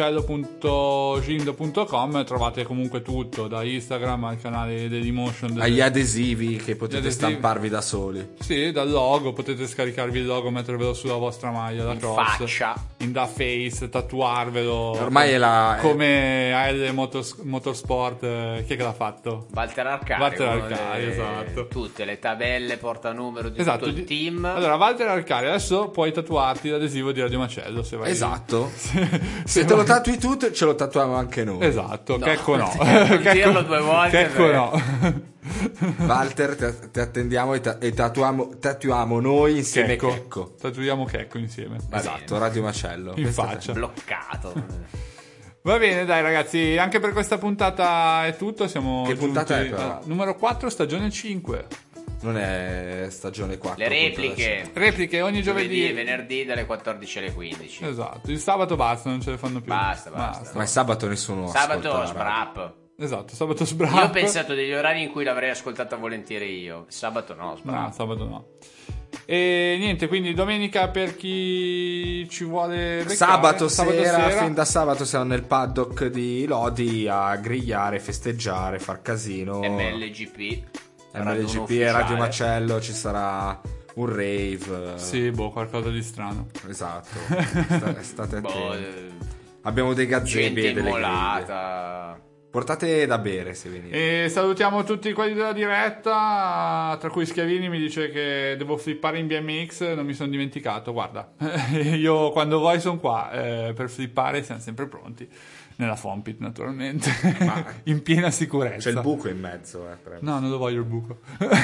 Speaker 2: radiomacello.gimdo.com trovate comunque tutto, da Instagram al canale Dailymotion,
Speaker 3: agli adesivi che potete stamparvi da soli.
Speaker 2: Sì, dal logo, potete scaricarvi il logo, mettervelo sulla vostra maglia da cross,
Speaker 1: faccia,
Speaker 2: in da face, tatuarvelo.
Speaker 3: Ormai è
Speaker 2: come AL Motorsport, chi è che l'ha fatto?
Speaker 1: Walter Arcari,
Speaker 2: esatto.
Speaker 1: Tutte le tabelle, portanumero di tutto il team.
Speaker 2: Allora, Walter Arcari, adesso puoi tatuarti l'adesivo di Radio Macello, se vai.
Speaker 3: Esatto. Se te lo tatui tu, ce lo tatuiamo anche noi.
Speaker 2: Esatto,
Speaker 1: no,
Speaker 2: Checco no.
Speaker 1: Dirlo 2 volte.
Speaker 2: Checco no.
Speaker 3: Walter, ti attendiamo e tatuiamo noi insieme Checco.
Speaker 2: Tatuiamo Checco insieme.
Speaker 3: Esatto, Radio Macello.
Speaker 2: In faccia.
Speaker 1: Bloccato.
Speaker 2: Va bene, dai ragazzi, anche per questa puntata è tutto. Siamo
Speaker 3: Che puntata è però?
Speaker 2: Numero 4, stagione 5.
Speaker 3: Non è stagione 4.
Speaker 1: Le repliche
Speaker 2: ogni giovedì
Speaker 1: e venerdì dalle 14 alle 15.
Speaker 2: Esatto, il sabato basta, non ce le fanno più.
Speaker 1: Basta.
Speaker 3: Ma il sabato nessuno
Speaker 1: Sabato sbrap.
Speaker 2: Esatto, sabato sbrap.
Speaker 1: Io ho pensato degli orari in cui l'avrei ascoltata volentieri io. Sabato no, sbrap.
Speaker 2: No, sabato no. E niente, quindi domenica per chi ci vuole beccare,
Speaker 3: sabato sera, fin da sabato siamo nel paddock di Lodi a grigliare, festeggiare, far casino.
Speaker 1: MLGP
Speaker 3: e Radio Macello, ci sarà un rave.
Speaker 2: Sì, qualcosa di strano.
Speaker 3: Esatto. State attenti. Abbiamo dei gazzebi e delle
Speaker 1: immolata.
Speaker 3: Portate da bere se venite.
Speaker 2: E salutiamo tutti quelli della diretta, tra cui Schiavini mi dice che devo flippare in BMX, non mi sono dimenticato, guarda, io quando vuoi sono qua, per flippare siamo sempre pronti, nella Fompit naturalmente, in piena sicurezza.
Speaker 3: C'è il buco in mezzo.
Speaker 2: No, non lo voglio il buco.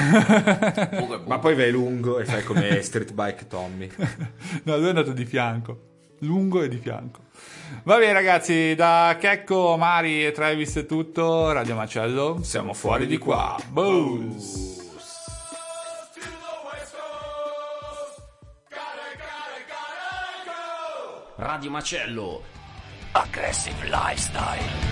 Speaker 3: Ma poi vai lungo e fai come Street Bike Tommy.
Speaker 2: No, lui è andato di fianco, lungo e di fianco. Va bene ragazzi, da Checco, Mari e Travis è tutto. Radio Macello, siamo fuori di qua.
Speaker 1: Radio Macello, Aggressive Lifestyle.